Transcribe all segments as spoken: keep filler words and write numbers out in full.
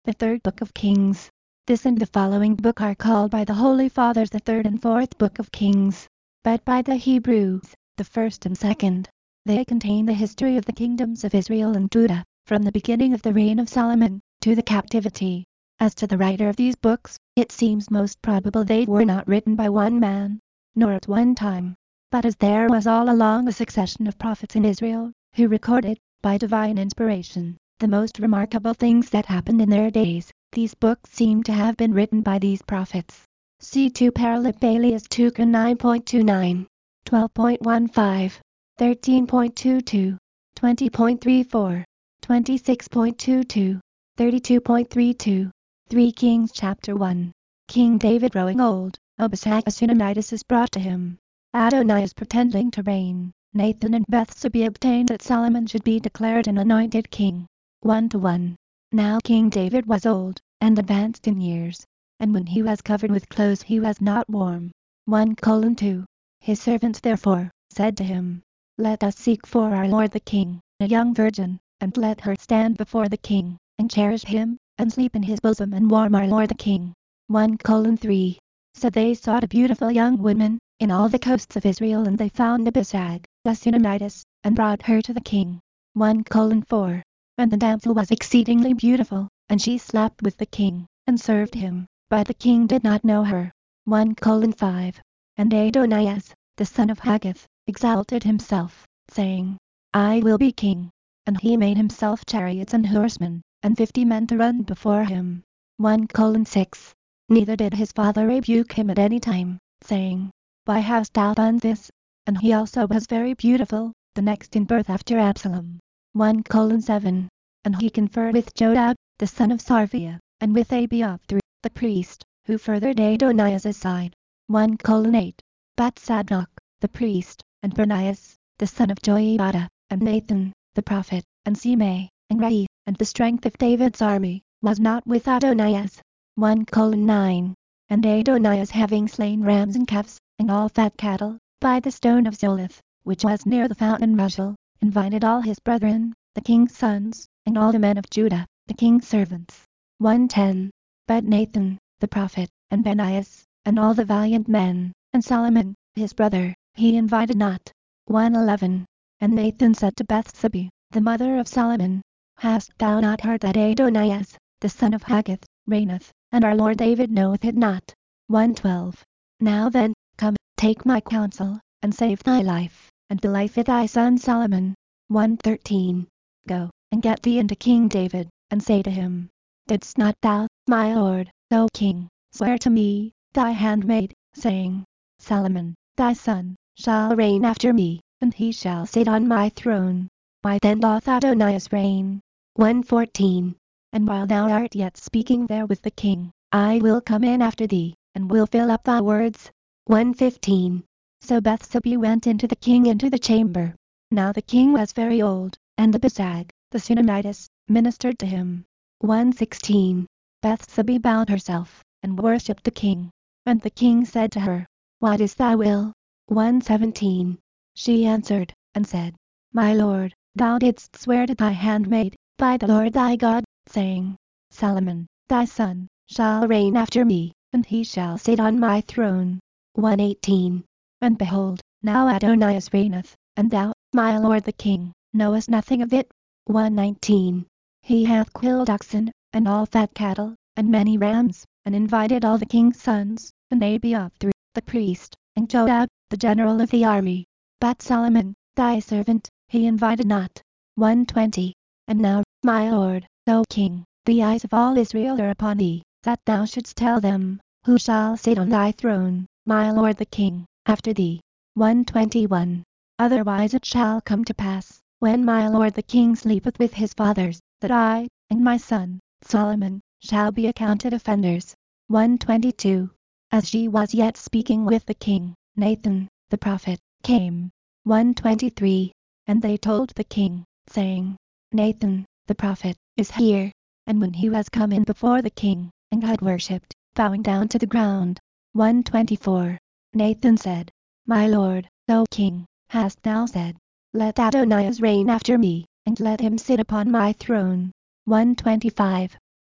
the third book of Kings. This and the following book are called by the Holy Fathers the third and fourth book of Kings, but by the Hebrews, the first and second. They contain the history of the kingdoms of Israel and Judah, from the beginning of the reign of Solomon, to the captivity. As to the writer of these books, it seems most probable they were not written by one man, nor at one time, but as there was all along a succession of prophets in Israel, who recorded, by divine inspiration, the most remarkable things that happened in their days, these books seem to have been written by these prophets. See two Paralipalius Tuca nine point two nine, twelve point fifteen, thirteen point twenty-two, twenty point thirty-four, twenty-six point twenty-two, thirty-two point thirty-two. three Kings chapter one. King David growing old, Abishag a Shunammite is brought to him. Adonias pretending to reign. Nathan and Bathsheba obtained that Solomon should be declared an anointed king. one to one. Now King David was old, and advanced in years, and when he was covered with clothes he was not warm. one colon two. His servants therefore said to him, Let us seek for our lord the king, a young virgin, and let her stand before the king, and cherish him, and sleep in his bosom and warm our lord the king. one colon three. So they sought a beautiful young woman in all the coasts of Israel, and they found Abishag, the Shunammite, and brought her to the king. one colon four. And the damsel was exceedingly beautiful, and she slept with the king, and served him, but the king did not know her. one colon five. And Adonias, the son of Haggith, exalted himself, saying, I will be king. And he made himself chariots and horsemen, and fifty men to run before him. one colon six. Neither did his father rebuke him at any time, saying, Why hast thou done this? And he also was very beautiful, the next in birth after Absalom. one colon seven. And he conferred with Joab, the son of Sarviah, and with Abiathar, the priest, who furthered Adonias' side. one colon eight. But Zadok, the priest, and Bernias, the son of Joiada, and Nathan, the prophet, and Simei, and Rei, and the strength of David's army, was not with Adonias. one colon nine. And Adonias having slain rams and calves, and all fat cattle, by the stone of Zoleth, which was near the fountain Rushel, invited all his brethren, the king's sons, and all the men of Judah, the king's servants. one ten. But Nathan, the prophet, and Benaias, and all the valiant men, and Solomon, his brother, he invited not. one eleven. And Nathan said to Bathsheba, the mother of Solomon, Hast thou not heard that Adonias, the son of Haggith, reigneth, and our lord David knoweth it not? one twelve. Now then, come, take my counsel, and save thy life, and the life of thy son Solomon. one thirteen. Go, and get thee into King David, and say to him, Didst not thou, my lord, O king, swear to me, thy handmaid, saying, Solomon, thy son, shall reign after me, and he shall sit on my throne? Why then doth Adonias reign? one fourteen. And while thou art yet speaking there with the king, I will come in after thee, and will fill up thy words. one fifteen. So Bathsheba went into the king into the chamber. Now the king was very old, and Abishag, the Shunammite, ministered to him. one sixteen. Bathsheba bowed herself, and worshipped the king. And the king said to her, What is thy will? one seventeen. She answered, and said, My lord, thou didst swear to thy handmaid, by the Lord thy God, saying, Solomon, thy son, shall reign after me, and he shall sit on my throne. one eighteen. And behold, now Adonias reigneth, and thou, my lord the king, knowest nothing of it. one nineteen. He hath killed oxen, and all fat cattle, and many rams, and invited all the king's sons, and Abiathar, the priest, and Joab, the general of the army. But Solomon, thy servant, he invited not. one twenty. And now, my lord, O king, the eyes of all Israel are upon thee, that thou shouldst tell them, who shall sit on thy throne, my lord the king, after thee. one twenty-one. Otherwise it shall come to pass, when my lord the king sleepeth with his fathers, that I, and my son, Solomon, shall be accounted offenders. one twenty-two. As she was yet speaking with the king, Nathan, the prophet, came. one twenty-three. And they told the king, saying, Nathan, the prophet, is here. And when he was come in before the king, and had worshipped, bowing down to the ground. one twenty-four. Nathan said, My lord, O king, hast thou said, Let Adonias reign after me, and let him sit upon my throne? one twenty-five.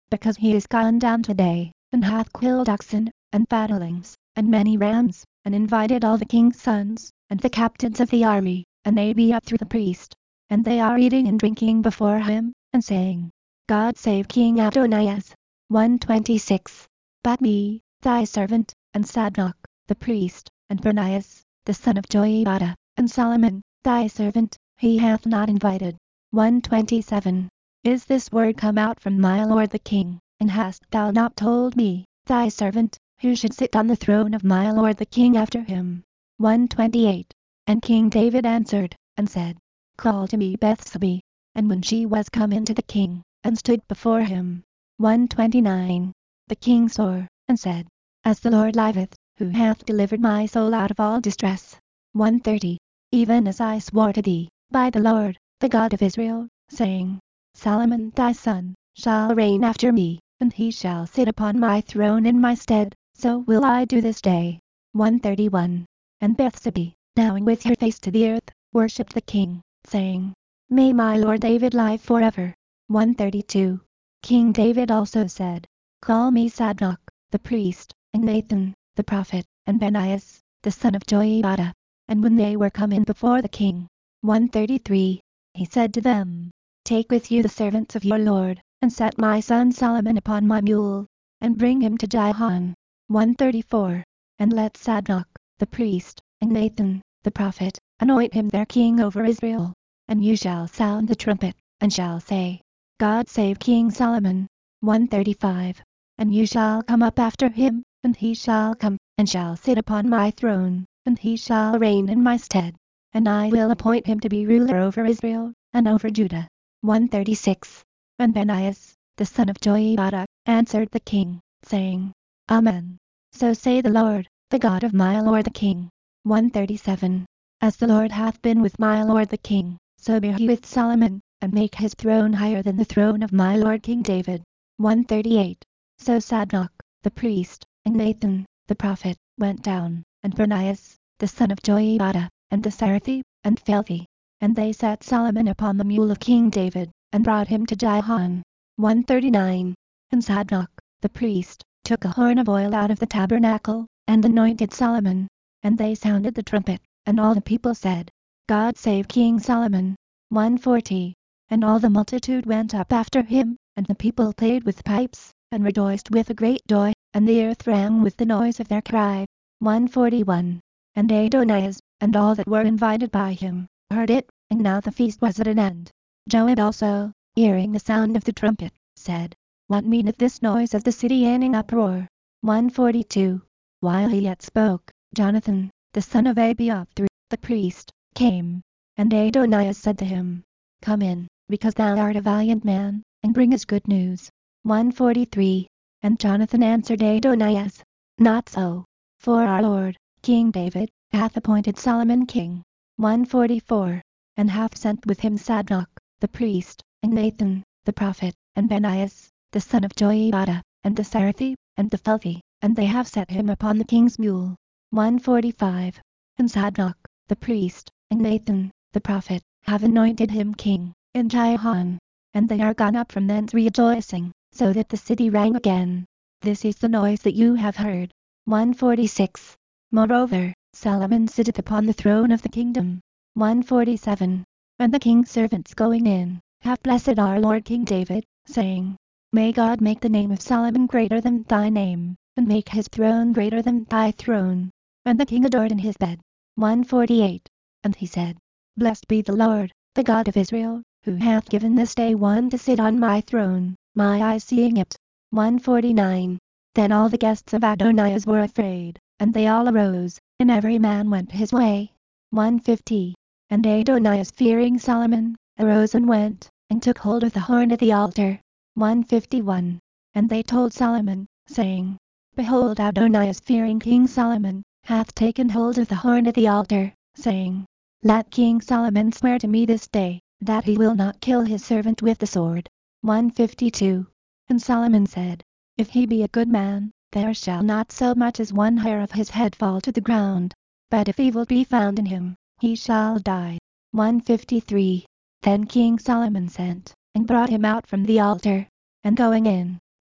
because he is gone down today, and hath killed oxen, and fatlings, and many rams, and invited all the king's sons, and the captains of the army, and they be up through the priest. And they are eating and drinking before him, and saying, God save King Adonias. one twenty-six. But me, thy servant, and Sadok, the priest, and Bernias, the son of Joiada, and Solomon, thy servant, he hath not invited. one twenty-seven. Is this word come out from my lord the king, and hast thou not told me, thy servant, who should sit on the throne of my lord the king after him? one twenty-eight. And King David answered, and said, Call to me Bethsabee. And when she was come in to the king, and stood before him. one twenty-nine. The king swore, and said, As the Lord liveth, who hath delivered my soul out of all distress. one thirty. Even as I swore to thee, by the Lord, the God of Israel, saying, Solomon thy son shall reign after me, and he shall sit upon my throne in my stead, so will I do this day. one thirty-one. And Bethsabee, bowing with her face to the earth, worshipped the king, saying, May my lord David live forever. one thirty-two. King David also said, Call me Sadok, the priest, and Nathan, the prophet, and Benaias, the son of Joiada. And when they were come in before the king. one thirty-three. He said to them, Take with you the servants of your lord, and set my son Solomon upon my mule, and bring him to Gihon. one thirty-four. And let Sadok, the priest, and Nathan, the prophet, anoint him their king over Israel. And you shall sound the trumpet, and shall say, God save King Solomon. one thirty-five. And you shall come up after him, and he shall come, and shall sit upon my throne, and he shall reign in my stead. And I will appoint him to be ruler over Israel, and over Judah. one thirty-six. And Benaias, the son of Joiada, answered the king, saying, Amen. So say the Lord, the God of my lord the king. one thirty-seven. As the Lord hath been with my lord the king, so be he with Solomon, and make his throne higher than the throne of my lord King David. one thirty-eight. So Sadok, the priest, and Nathan, the prophet, went down, and Benaias, the son of Joiada, and the Seraphim, and Phelthi. And they set Solomon upon the mule of King David, and brought him to Gihon. one thirty-nine. And Sadok, the priest, took a horn of oil out of the tabernacle, and anointed Solomon. And they sounded the trumpet, and all the people said, God save King Solomon. one forty. And all the multitude went up after him, and the people played with pipes, and rejoiced with a great joy, and the earth rang with the noise of their cry. one forty-one. And Adonias, and all that were invited by him, heard it, and now the feast was at an end. Joab also, hearing the sound of the trumpet, said, What meaneth this noise of the city in uproar? one forty-two. While he yet spoke, Jonathan, the son of Abiathar, the priest, came. And Adonias said to him, Come in, because thou art a valiant man, and bringest good news. one forty-three. And Jonathan answered Adonias, Not so, for our lord, King David, hath appointed Solomon king. one forty-four. And hath sent with him Sadok, the priest, and Nathan, the prophet, and Benaias, the son of Joiada, and the Seraphim, and the Phelthi, and they have set him upon the king's mule. one forty-five. And Sadok, the priest, and Nathan, the prophet, have anointed him king, in Gihon. And they are gone up from thence rejoicing, so that the city rang again. This is the noise that you have heard. one forty-six. Moreover, Solomon sitteth upon the throne of the kingdom. one forty-seven. And the king's servants going in, have blessed our lord King David, saying, May God make the name of Solomon greater than thy name, and make his throne greater than thy throne. And the king adored in his bed. one forty-eight. And he said, Blessed be the Lord, the God of Israel, who hath given this day one to sit on my throne, my eyes seeing it. one forty-nine. Then all the guests of Adonias were afraid, and they all arose, and every man went his way. one fifty. And Adonias, fearing Solomon, arose and went, and took hold of the horn at the altar. one fifty-one. And they told Solomon, saying, Behold, Adonias, fearing King Solomon, hath taken hold of the horn at the altar, saying, Let King Solomon swear to me this day, that he will not kill his servant with the sword. one fifty-two. And Solomon said, If he be a good man, there shall not so much as one hair of his head fall to the ground. But if evil be found in him, he shall die. one fifty-three. Then King Solomon sent, and brought him out from the altar. And going in,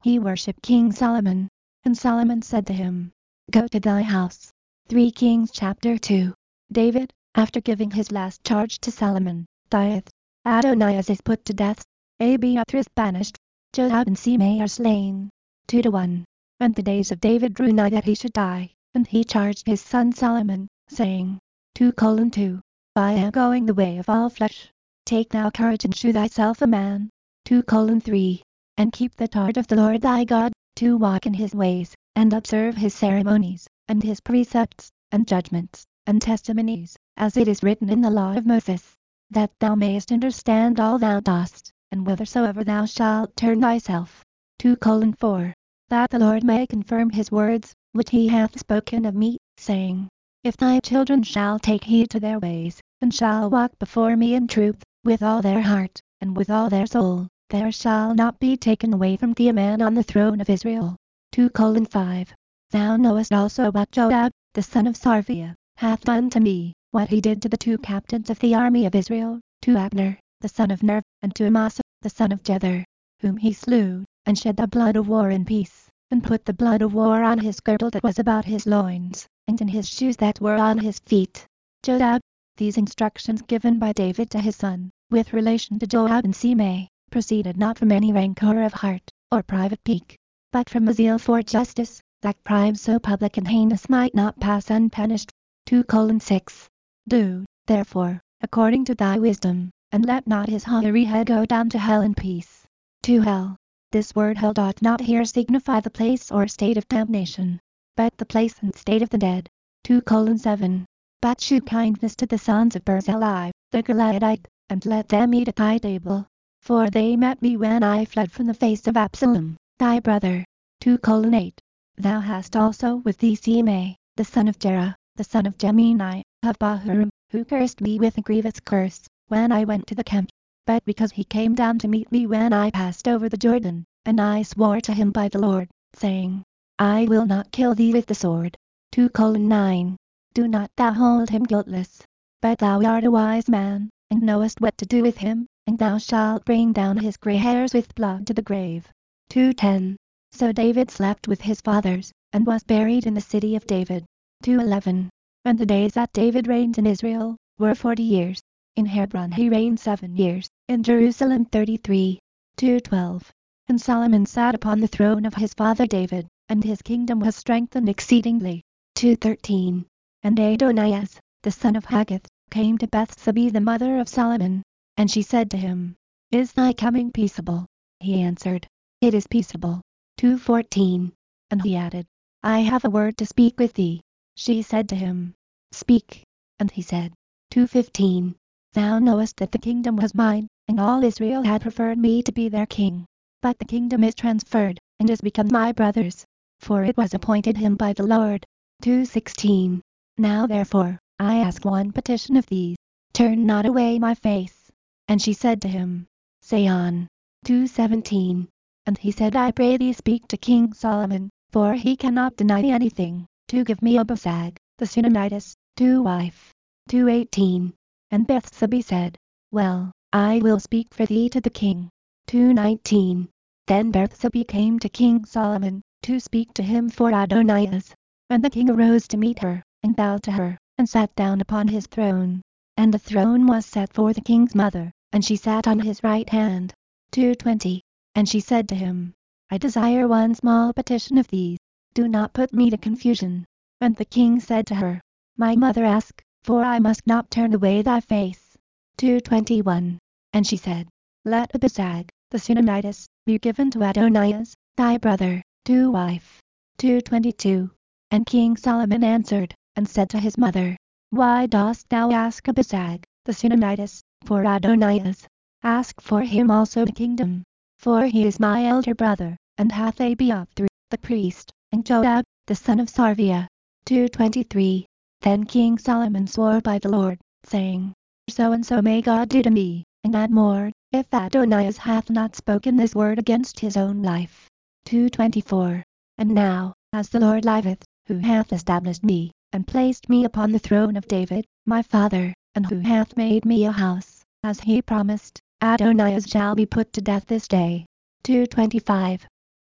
he worshipped King Solomon. And Solomon said to him, Go to thy house. three Kings chapter two. David, after giving his last charge to Solomon, dieth. Adonias is put to death. Abiathar is banished. Joab and Shimei are slain. Two to one. And the days of David drew nigh that he should die, and he charged his son Solomon, saying, two colon two. I am going the way of all flesh. Take now courage and shew thyself a man. two colon three. And keep the heart of the Lord thy God, to walk in his ways, and observe his ceremonies, and his precepts, and judgments, and testimonies, as it is written in the law of Moses, that thou mayest understand all thou dost, and whithersoever thou shalt turn thyself. two colon four. That the Lord may confirm his words, which he hath spoken of me, saying, If thy children shall take heed to their ways, and shall walk before me in truth, with all their heart, and with all their soul, there shall not be taken away from thee a man on the throne of Israel. two colon five. Thou knowest also what Joab, the son of Sarviah, hath done to me, what he did to the two captains of the army of Israel, to Abner, the son of Ner, and to Amasa, the son of Jether, whom he slew, and shed the blood of war in peace, and put the blood of war on his girdle that was about his loins, and in his shoes that were on his feet. Joab. These instructions given by David to his son, with relation to Joab and Shimei, proceeded not from any rancor of heart, or private pique, but from a zeal for justice, that crime so public and heinous might not pass unpunished. two colon six. Do, therefore, according to thy wisdom, and let not his hairy head go down to hell in peace. To hell. This word hell doth not here signify the place or state of damnation, but the place and state of the dead. two colon seven. But shew kindness to the sons of Barzillai, the Gileadite, and let them eat at thy table. For they met me when I fled from the face of Absalom, thy brother. two colon eight. Thou hast also with thee Shimei, the son of Jerah, the son of Gemini, of Bahurim, who cursed me with a grievous curse, when I went to the camp. But because he came down to meet me when I passed over the Jordan, and I swore to him by the Lord, saying, I will not kill thee with the sword. two colon nine. Do not thou hold him guiltless, but thou art a wise man, and knowest what to do with him, and thou shalt bring down his grey hairs with blood to the grave. two ten. So David slept with his fathers, and was buried in the city of David. two eleven. And the days that David reigned in Israel, were forty years. In Hebron he reigned seven years, in Jerusalem thirty-three. two twelve. And Solomon sat upon the throne of his father David, and his kingdom was strengthened exceedingly. two thirteen. And Adonias, the son of Haggith, came to Bethsabee the mother of Solomon. And she said to him, Is thy coming peaceable? He answered, It is peaceable. two fourteen. And he added, I have a word to speak with thee. She said to him, Speak. And he said, two fifteen. Thou knowest that the kingdom was mine, and all Israel had preferred me to be their king. But the kingdom is transferred, and is become my brother's, for it was appointed him by the Lord. two sixteen. Now therefore, I ask one petition of thee, turn not away my face. And she said to him, Say on. two seventeen. And he said, I pray thee speak to King Solomon, for he cannot deny thee anything, to give me Abisag, the Shunammitess, to wife. two eighteen. And Bethsabee said, Well, I will speak for thee to the king. two nineteen. Then Bethsabee came to King Solomon, to speak to him for Adonias. And the king arose to meet her, and bowed to her, and sat down upon his throne. And the throne was set for the king's mother, and she sat on his right hand. two twenty. And she said to him, I desire one small petition of thee. Do not put me to confusion. And the king said to her, My mother, ask, for I must not turn away thy face. two twenty-one. And she said, Let Abisag, the Shunammitess, be given to Adonias, thy brother, to wife. two twenty-two. And King Solomon answered, and said to his mother, Why dost thou ask Abisag, the Shunammitess, for Adonias? Ask for him also the kingdom. For he is my elder brother, and hath Abiathar, the priest, and Joab, the son of Sarviah. two twenty-three. Then King Solomon swore by the Lord, saying, So and so may God do to me, and add more, if Adonias hath not spoken this word against his own life. two twenty-four. And now, as the Lord liveth, who hath established me, and placed me upon the throne of David, my father, and who hath made me a house, as he promised, Adonias shall be put to death this day. two twenty-five.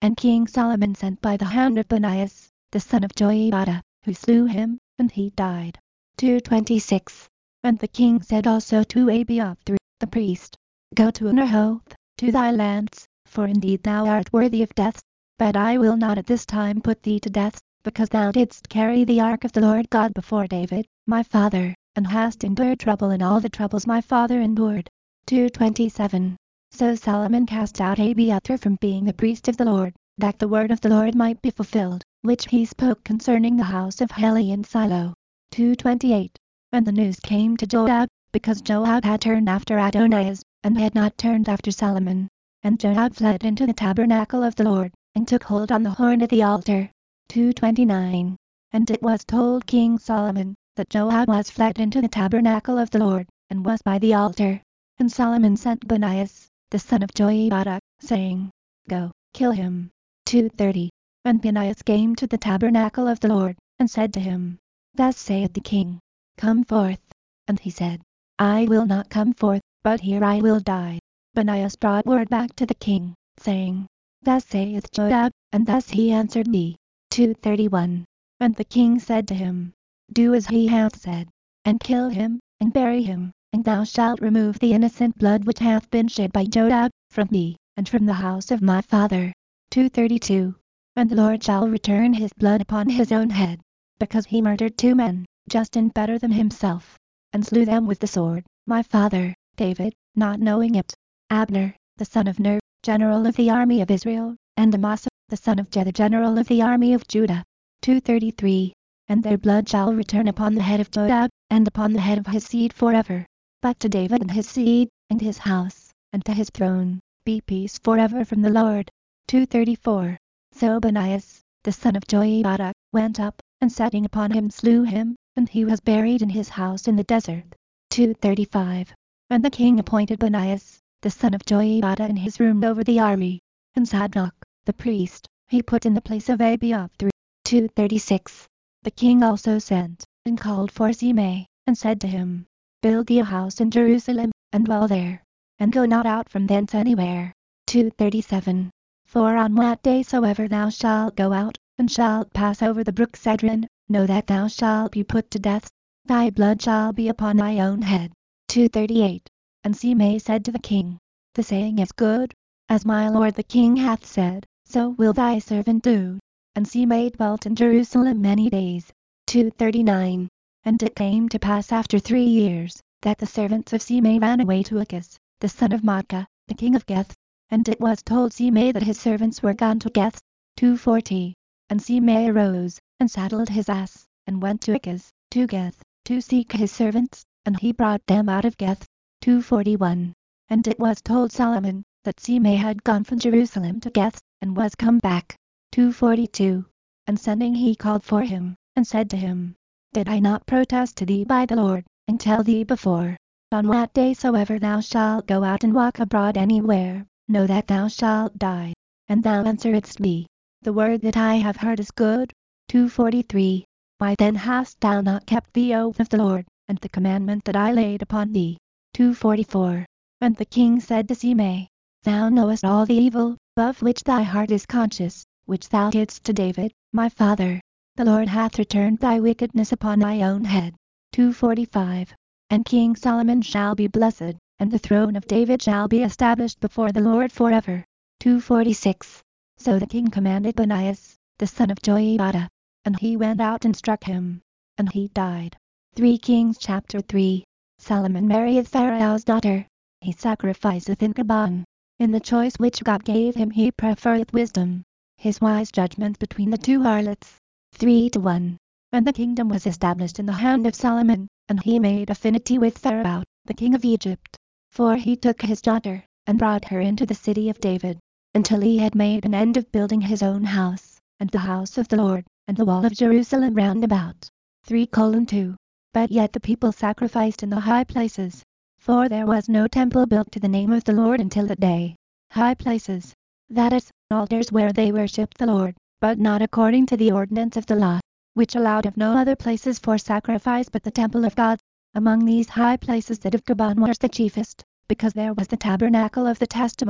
And King Solomon sent by the hand of Benaias, the son of Joiada, who slew him, and he died. two twenty-six. And the king said also to Abiathar, the priest, Go to Nerhoth, to thy lands, for indeed thou art worthy of death. But I will not at this time put thee to death, because thou didst carry the ark of the Lord God before David, my father, and hast endured trouble in all the troubles my father endured. two twenty-seven. So Solomon cast out Abiathar from being the priest of the Lord, that the word of the Lord might be fulfilled, which he spoke concerning the house of Heli in Silo. two twenty-eight. And the news came to Joab, because Joab had turned after Adonias, and had not turned after Solomon. And Joab fled into the tabernacle of the Lord, and took hold on the horn of the altar. two twenty-nine. And it was told King Solomon, that Joab was fled into the tabernacle of the Lord, and was by the altar. And Solomon sent Benaias, the son of Joiada, saying, Go, kill him. two thirty. And Benaias came to the tabernacle of the Lord, and said to him, Thus saith the king, Come forth. And he said, I will not come forth, but here I will die. Benaias brought word back to the king, saying, Thus saith Joab, and thus he answered me. two thirty-one. And the king said to him, Do as he hath said, and kill him, and bury him, and thou shalt remove the innocent blood which hath been shed by Joab, from thee, and from the house of my father. two thirty-two. And the Lord shall return his blood upon his own head, because he murdered two men, just and better than himself, and slew them with the sword, my father, David, not knowing it. Abner, the son of Ner, general of the army of Israel, and Amasa, the son of Jether, general of the army of Judah. two thirty-three. And their blood shall return upon the head of Joab, and upon the head of his seed forever. But to David and his seed, and his house, and to his throne, be peace forever from the Lord. two thirty-four. So Benaias, the son of Joiada, went up, and setting upon him slew him, and he was buried in his house in the desert. two thirty-five. And the king appointed Benaias, the son of Joiada, in his room over the army, and Zadok, the priest, he put in the place of Abiathar. two thirty-six. The king also sent, and called for Simei, and said to him, Build thee a house in Jerusalem, and dwell there, and go not out from thence anywhere. two thirty-seven. For on what day soever thou shalt go out, and shalt pass over the brook Cedron, know that thou shalt be put to death. Thy blood shall be upon thy own head. two thirty-eight. And Simei said to the king, The saying is good. As my lord the king hath said, so will thy servant do. And Simei dwelt in Jerusalem many days. two thirty-nine. And it came to pass after three years, that the servants of Simei ran away to Achish, the son of Maacah, the king of Geth. And it was told Simei that his servants were gone to Geth. two forty. And Simei arose, and saddled his ass, and went to Achish, to Geth, to seek his servants, and he brought them out of Geth. two forty-one. And it was told Solomon, that Simei had gone from Jerusalem to Geth, and was come back. two forty-two. And sending he called for him, and said to him, Did I not protest to thee by the Lord, and tell thee before, on what day soever thou shalt go out and walk abroad anywhere, know that thou shalt die? And thou answeredst me, The word that I have heard is good. two forty-three. Why then hast thou not kept the oath of the Lord, and the commandment that I laid upon thee? two forty-four. And the king said to Simei, Thou knowest all the evil, of which thy heart is conscious, which thou didst to David, my father. The Lord hath returned thy wickedness upon thy own head. two forty-five. And King Solomon shall be blessed, and the throne of David shall be established before the Lord forever. two forty-six. So the king commanded Benaias, the son of Joiada, and he went out and struck him, and he died. three Kings chapter three. Solomon marrieth Pharaoh's daughter. He sacrificeth in Gabon. In the choice which God gave him he preferreth wisdom. His wise judgment between the two harlots. three to one. And the kingdom was established in the hand of Solomon, and he made affinity with Pharaoh, the king of Egypt. For he took his daughter, and brought her into the city of David, until he had made an end of building his own house, and the house of the Lord, and the wall of Jerusalem round about. three two. But yet the people sacrificed in the high places, for there was no temple built to the name of the Lord until that day. High places, that is, altars where they worshipped the Lord, but not according to the ordinance of the law, which allowed of no other places for sacrifice but the temple of God. Among these high places that of Gabon was the chiefest, because there was the tabernacle of the testimony,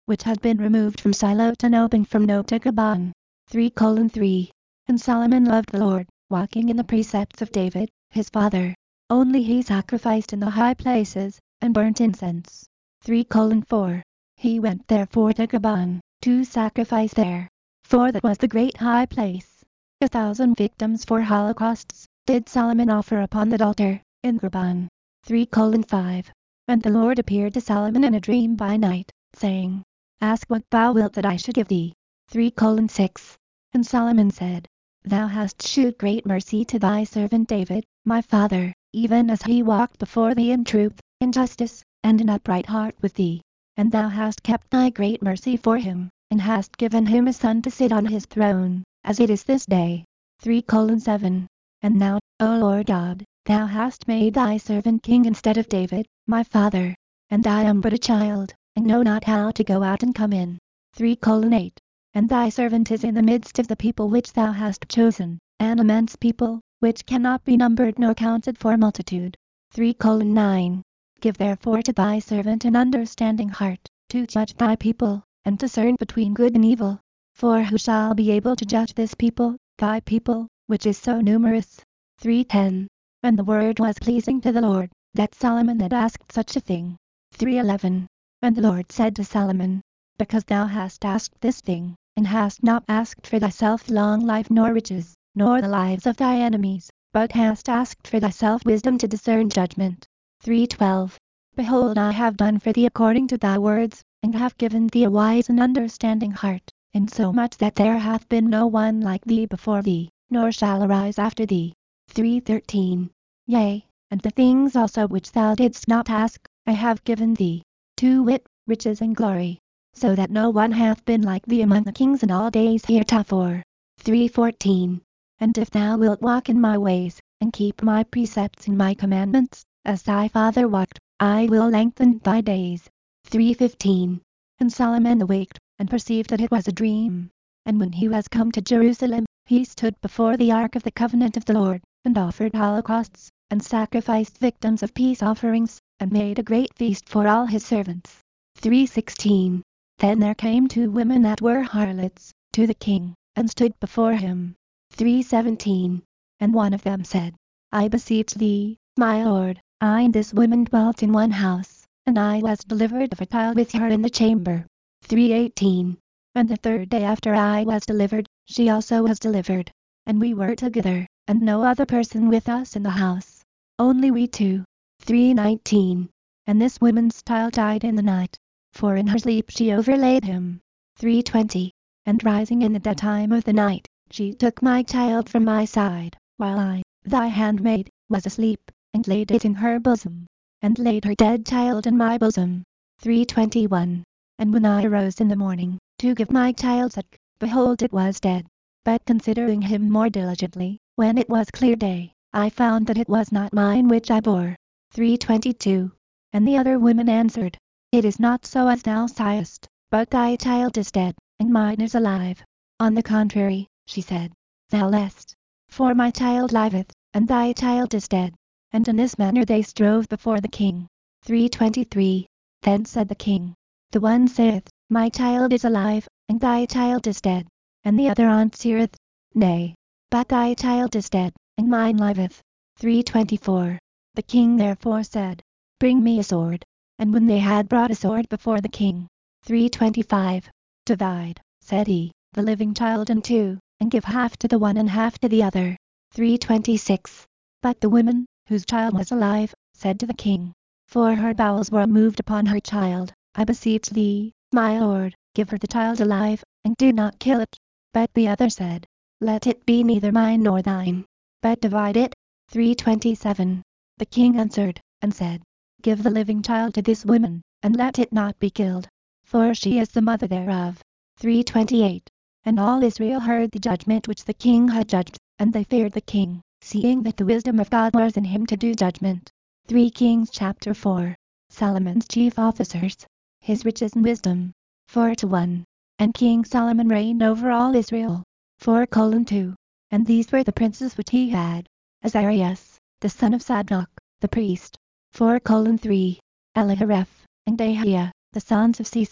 which had been removed from Shiloh to Nob and from Nob to Gaban. three colon three. And Solomon loved the Lord, walking in the precepts of David, his father. Only he sacrificed in the high places, and burnt incense. three colon four. He went therefore to Gaban, to sacrifice there. For that was the great high place. A thousand victims for holocausts did Solomon offer upon that altar, in Gaban. three colon five. And the Lord appeared to Solomon in a dream by night, saying, Ask what thou wilt that I should give thee. three colon six. And Solomon said, Thou hast shewed great mercy to thy servant David, my father, even as he walked before thee in truth, in justice, and an upright heart with thee. And thou hast kept thy great mercy for him, and hast given him a son to sit on his throne, as it is this day. three colon seven. And now, O Lord God, thou hast made thy servant king instead of David, my father. And I am but a child, and know not how to go out and come in. three colon eight. And thy servant is in the midst of the people which thou hast chosen, an immense people, which cannot be numbered nor counted for multitude. three colon nine. Give therefore to thy servant an understanding heart, to judge thy people, and discern between good and evil. For who shall be able to judge this people, thy people, which is so numerous? three ten. And the word was pleasing to the Lord, that Solomon had asked such a thing. three eleven. And the Lord said to Solomon, Because thou hast asked this thing, and hast not asked for thyself long life nor riches, nor the lives of thy enemies, but hast asked for thyself wisdom to discern judgment. three twelve. Behold, I have done for thee according to thy words, and have given thee a wise and understanding heart, insomuch that there hath been no one like thee before thee, nor shall arise after thee. three thirteen. Yea, and the things also which thou didst not ask, I have given thee, to wit, riches and glory, so that no one hath been like thee among the kings in all days heretofore. three fourteen. And if thou wilt walk in my ways, and keep my precepts and my commandments, as thy father walked, I will lengthen thy days. three fifteen. And Solomon awaked, and perceived that it was a dream. And when he was come to Jerusalem, he stood before the ark of the covenant of the Lord, and offered holocausts, and sacrificed victims of peace offerings, and made a great feast for all his servants. three sixteen. Then there came two women that were harlots, to the king, and stood before him. three seventeen. And one of them said, I beseech thee, my lord, I and this woman dwelt in one house, and I was delivered of a child with her in the chamber. three eighteen. And the third day after I was delivered, she also was delivered. And we were together, and no other person with us in the house, only we two. three nineteen. And this woman's child died in the night, for in her sleep she overlaid him. three twenty. And rising in the dead time of the night, she took my child from my side, while I, thy handmaid, was asleep, and laid it in her bosom, and laid her dead child in my bosom. three twenty-one. And when I arose in the morning, to give my child suck, behold it was dead. But considering him more diligently, when it was clear day, I found that it was not mine which I bore. three twenty-two. And the other women answered, It is not so as thou sighest, but thy child is dead, and mine is alive. On the contrary, she said, Thou liest, for my child liveth, and thy child is dead. And in this manner they strove before the king. three twenty-three. Then said the king, The one saith, My child is alive, and thy child is dead. And the other answereth, Nay, but thy child is dead, and mine liveth. three twenty-four. The king therefore said, Bring me a sword. And when they had brought a sword before the king. three twenty-five. Divide, said he, the living child in two, and give half to the one and half to the other. three twenty-six. But the woman, whose child was alive, said to the king, For her bowels were moved upon her child, I beseech thee, my lord, give her the child alive, and do not kill it. But the other said, Let it be neither mine nor thine, but divide it. three twenty-seven. The king answered, and said, Give the living child to this woman, and let it not be killed, for she is the mother thereof. three twenty-eight. And all Israel heard the judgment which the king had judged, and they feared the king, seeing that the wisdom of God was in him to do judgment. three Kings chapter four. Solomon's chief officers. His riches and wisdom. four to one. And King Solomon reigned over all Israel. four colon two. And these were the princes which he had. Azarias, the son of Zadok, the priest. four colon three. Elihoreph, and Ahiah, the sons of Sisa,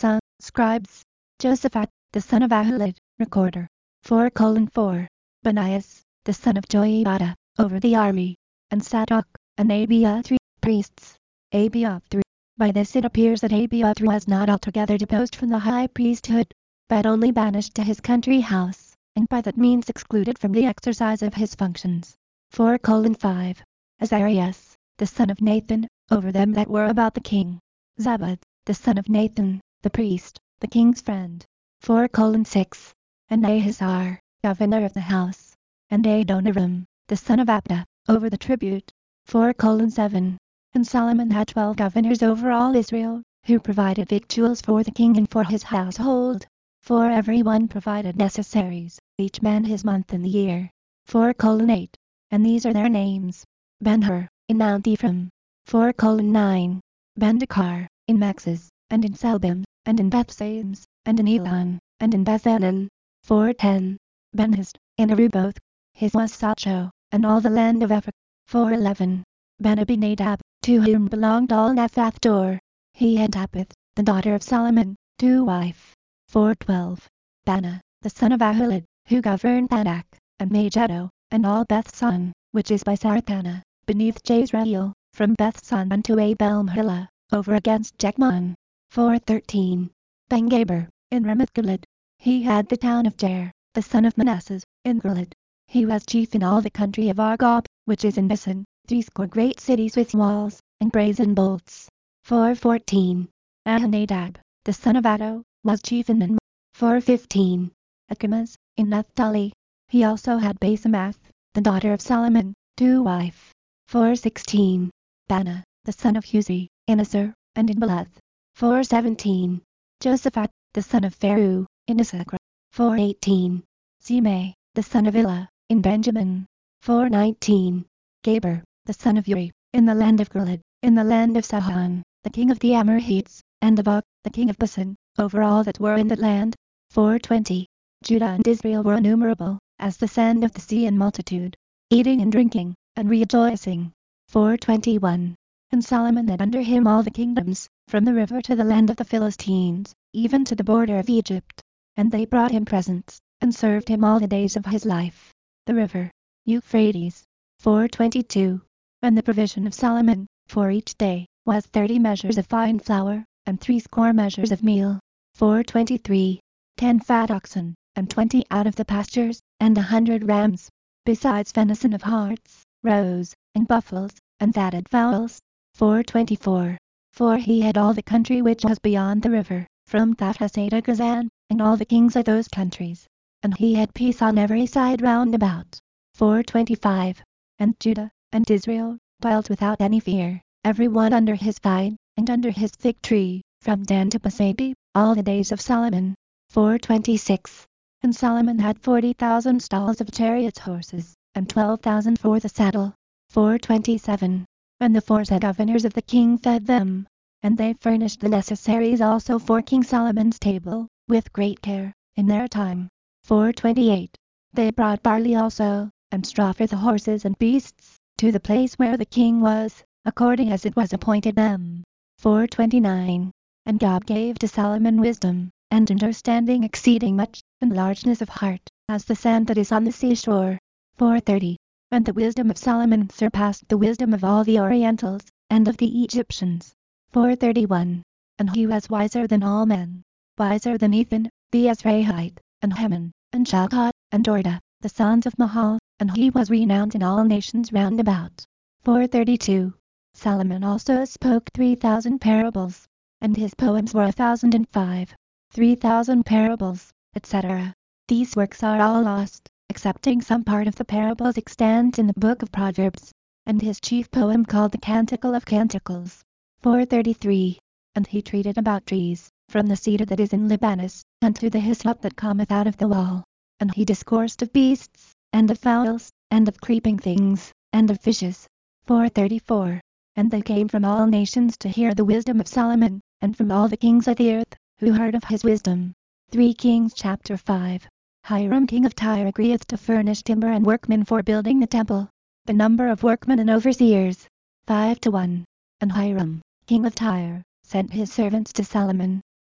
Scribes: Josaphat, the son of Ahilud, recorder. four colon four. Benaias, the son of Joiada, over the army. And Zadok, and Abiathar, priests. Abiathar. By this it appears that Abiathar was not altogether deposed from the high priesthood, but only banished to his country house, and by that means excluded from the exercise of his functions. four colon five. Azarias, the son of Nathan, over them that were about the king. Zabad, the son of Nathan, the priest, the king's friend. four colon six. And Ahazar, governor of the house. And Adoniram, the son of Abda, over the tribute. four colon seven. And Solomon had twelve governors over all Israel, who provided victuals for the king and for his household. For every one provided necessaries, each man his month in the year. four colon eight. And these are their names: Ben-Hur, in Mount Ephraim. four colon nine. Ben-Dekar, in Maxis, and in Selbim, and in Bethsames, and in Elon, and in Bethhanan. four ten. Ben-Hist, in Aruboth. His was Sacho, and all the land of Ephraim. four eleven. Ben-Abinadab, to whom belonged all Naphath-Dor. He had Tapith, the daughter of Solomon, to wife. four twelve. Bana, the son of Ahilud, who governed Anak, and Megiddo, and all Bethsan, which is by Sartana, beneath Jezreel, from Bethsan unto Abel-Mahlah, over against Jekmon. four thirteen. Ben-Gaber, in Ramoth-Gilead. He had the town of Jair, the son of Manasseh, in Gilead. He was chief in all the country of Argob, which is in Bashan, threescore great cities with walls, and brazen bolts. four fourteen. Ahonadab, the son of Addo, was chief in Minmah. four fifteen. Achimas, in Naphtali. He also had Basemath, the daughter of Solomon, to wife. four sixteen. Bana, the son of Huzi, in Asur, and in Beleth. four seventeen. Josaphat, the son of Pharu, in Issachar. four eighteen. Simei, the son of Elah, in Benjamin. four nineteen. Gaber, the son of Uri, in the land of Gilead, in the land of Sihon, the king of the Amorites, and of Og, the king of Bashan, over all that were in that land. four twenty. Judah and Israel were innumerable, as the sand of the sea in multitude, eating and drinking, and rejoicing. four twenty-one. And Solomon had under him all the kingdoms, from the river to the land of the Philistines, even to the border of Egypt. And they brought him presents, and served him all the days of his life. The river Euphrates. four twenty-two. And the provision of Solomon, for each day, was thirty measures of fine flour, and threescore measures of meal. four twenty-three. Ten fat oxen, and twenty out of the pastures, and a hundred rams, besides venison of harts, roes, and buffaloes, and fatted fowls. four twenty-four. For he had all the country which was beyond the river, from Thapsaceh to Gazan, and all the kings of those countries. And he had peace on every side round about. four twenty-five. And Judah, and Israel, dwelt without any fear, every one under his vine, and under his fig tree, from Dan to Besabe, all the days of Solomon. four twenty-six. And Solomon had forty thousand stalls of chariots horses, and twelve thousand for the saddle. four twenty-seven. And the foresaid governors of the king fed them. And they furnished the necessaries also for King Solomon's table, with great care, in their time. four twenty-eight. They brought barley also, and straw for the horses and beasts, to the place where the king was, according as it was appointed them. four twenty-nine. And God gave to Solomon wisdom, and understanding exceeding much, and largeness of heart, as the sand that is on the seashore. four thirty. And the wisdom of Solomon surpassed the wisdom of all the Orientals, and of the Egyptians. four thirty-one. And he was wiser than all men, wiser than Ethan, the Ezrahite, and Heman, and Shalcot, and Dorda, the sons of Mahal, and he was renowned in all nations round about. four thirty-two. Solomon also spoke three thousand parables, and his poems were a thousand and five. Three thousand parables, et cetera. These works are all lost, excepting some part of the parables extant in the book of Proverbs, and his chief poem called the Canticle of Canticles. four thirty-three. And he treated about trees, from the cedar that is in Libanus, unto the hyssop that cometh out of the wall. And he discoursed of beasts, and of fowls, and of creeping things, and of fishes. four thirty-four. And they came from all nations to hear the wisdom of Solomon, and from all the kings of the earth, who heard of his wisdom. three Kings chapter five. Hiram king of Tyre agreeth to furnish timber and workmen for building the temple. The number of workmen and overseers, five to one. And Hiram, king of Tyre, sent his servants to Solomon,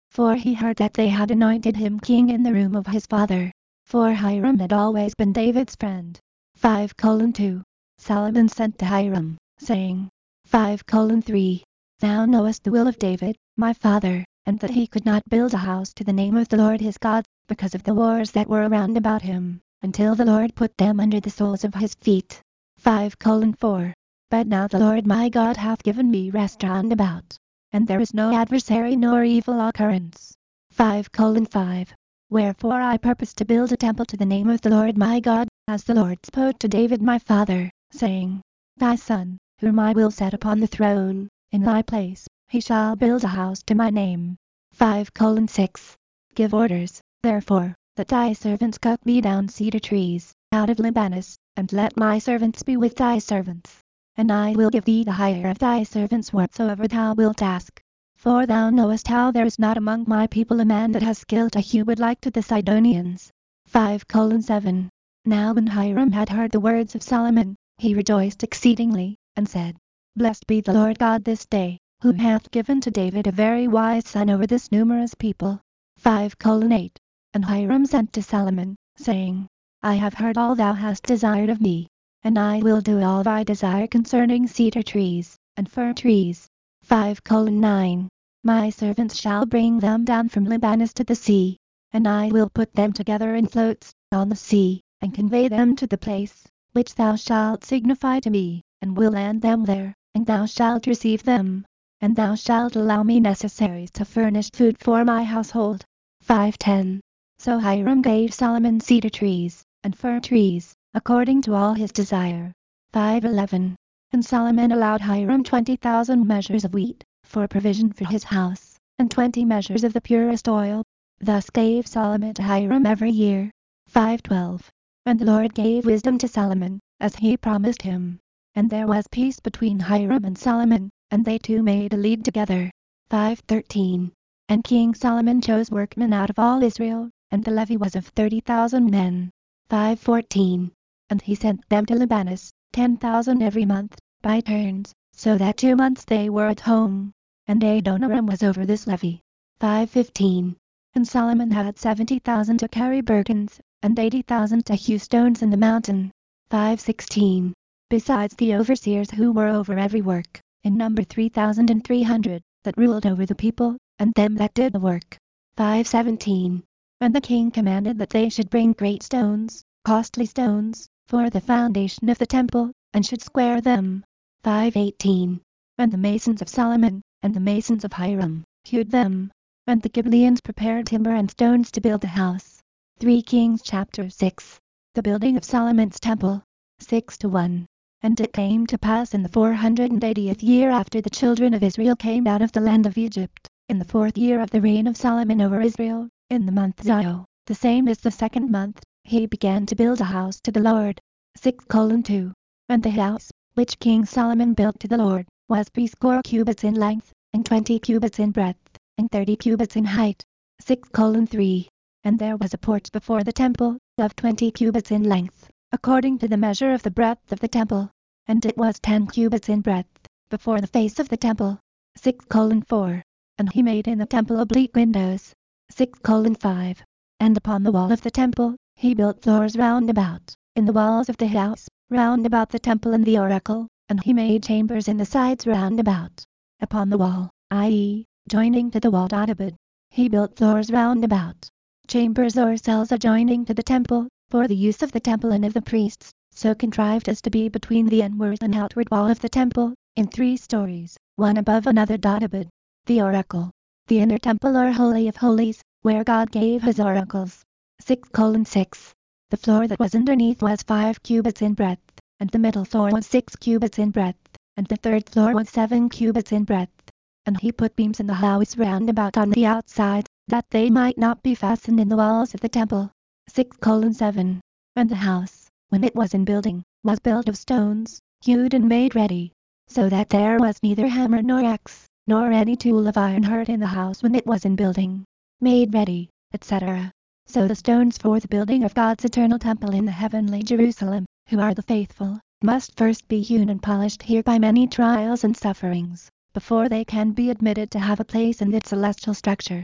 for he heard that they had anointed him king in the room of his father. For Hiram had always been David's friend. five colon two. Solomon sent to Hiram, saying, five colon three. Thou knowest the will of David, my father, and that he could not build a house to the name of the Lord his God, because of the wars that were around about him, until the Lord put them under the soles of his feet. five colon four. But now the Lord my God hath given me rest round about, and there is no adversary nor evil occurrence. five colon five. Wherefore I purpose to build a temple to the name of the Lord my God, as the Lord spoke to David my father, saying, Thy son, whom I will set upon the throne, in thy place, he shall build a house to my name. five colon six. Give orders, therefore, that thy servants cut me down cedar trees, out of Libanus, and let my servants be with thy servants. And I will give thee the hire of thy servants whatsoever thou wilt ask. For thou knowest how there is not among my people a man that has skill to hew wood like to the Sidonians. five colon seven. Now when Hiram had heard the words of Solomon, he rejoiced exceedingly, and said, Blessed be the Lord God this day, who hath given to David a very wise son over this numerous people. five colon eight. And Hiram sent to Solomon, saying, I have heard all thou hast desired of me, and I will do all thy desire concerning cedar trees, and fir trees. five colon nine. My servants shall bring them down from Libanus to the sea, and I will put them together in floats, on the sea, and convey them to the place, which thou shalt signify to me, and will land them there, and thou shalt receive them, and thou shalt allow me necessaries to furnish food for my household. five ten. So Hiram gave Solomon cedar trees, and fir trees, according to all his desire. five eleven. And Solomon allowed Hiram twenty thousand measures of wheat, for provision for his house, and twenty measures of the purest oil. Thus gave Solomon to Hiram every year. five twelve. And the Lord gave wisdom to Solomon, as he promised him. And there was peace between Hiram and Solomon, and they two made a league together. five thirteen. And King Solomon chose workmen out of all Israel, and the levy was of thirty thousand men. five fourteen. And he sent them to Libanus, ten thousand every month, by turns, so that two months they were at home. And Adoniram was over this levy. five fifteen. And Solomon had seventy thousand to carry burdens, and eighty thousand to hew stones in the mountain. five sixteen. Besides the overseers who were over every work, in number three thousand and three hundred, that ruled over the people, and them that did the work. five seventeen. And the king commanded that they should bring great stones, costly stones, for the foundation of the temple, and should square them. five eighteen. And the masons of Solomon, and the masons of Hiram, hewed them. And the Gibleans prepared timber and stones to build the house. three Kings chapter six. The building of Solomon's temple. six to one. And it came to pass in the four hundred and eightieth year after the children of Israel came out of the land of Egypt, in the fourth year of the reign of Solomon over Israel, in the month Zio, the same is the second month, he began to build a house to the Lord. six colon two. And the house, which King Solomon built to the Lord, was threescore cubits in length, and twenty cubits in breadth, and thirty cubits in height. six colon three. And there was a porch before the temple, of twenty cubits in length, according to the measure of the breadth of the temple, and it was ten cubits in breadth, before the face of the temple. six colon four. And he made in the temple oblique windows. six colon five. And upon the wall of the temple, he built floors round about, in the walls of the house, round about the temple and the oracle, and he made chambers in the sides round about. Upon the wall, that is, joining to the wall Dodabad, he built floors round about, chambers or cells adjoining to the temple, for the use of the temple and of the priests, so contrived as to be between the inward and outward wall of the temple, in three stories, one above another Dodabad. The oracle. The inner temple or holy of holies, where God gave his oracles. six colon six. The floor that was underneath was five cubits in breadth, and the middle floor was six cubits in breadth, and the third floor was seven cubits in breadth. And he put beams in the house round about on the outside, that they might not be fastened in the walls of the temple. six colon seven. And the house, when it was in building, was built of stones, hewed and made ready, so that there was neither hammer nor axe, nor any tool of iron heard in the house when it was in building, made ready, et cetera. So the stones for the building of God's eternal temple in the heavenly Jerusalem, who are the faithful, must first be hewn and polished here by many trials and sufferings, before they can be admitted to have a place in its celestial structure.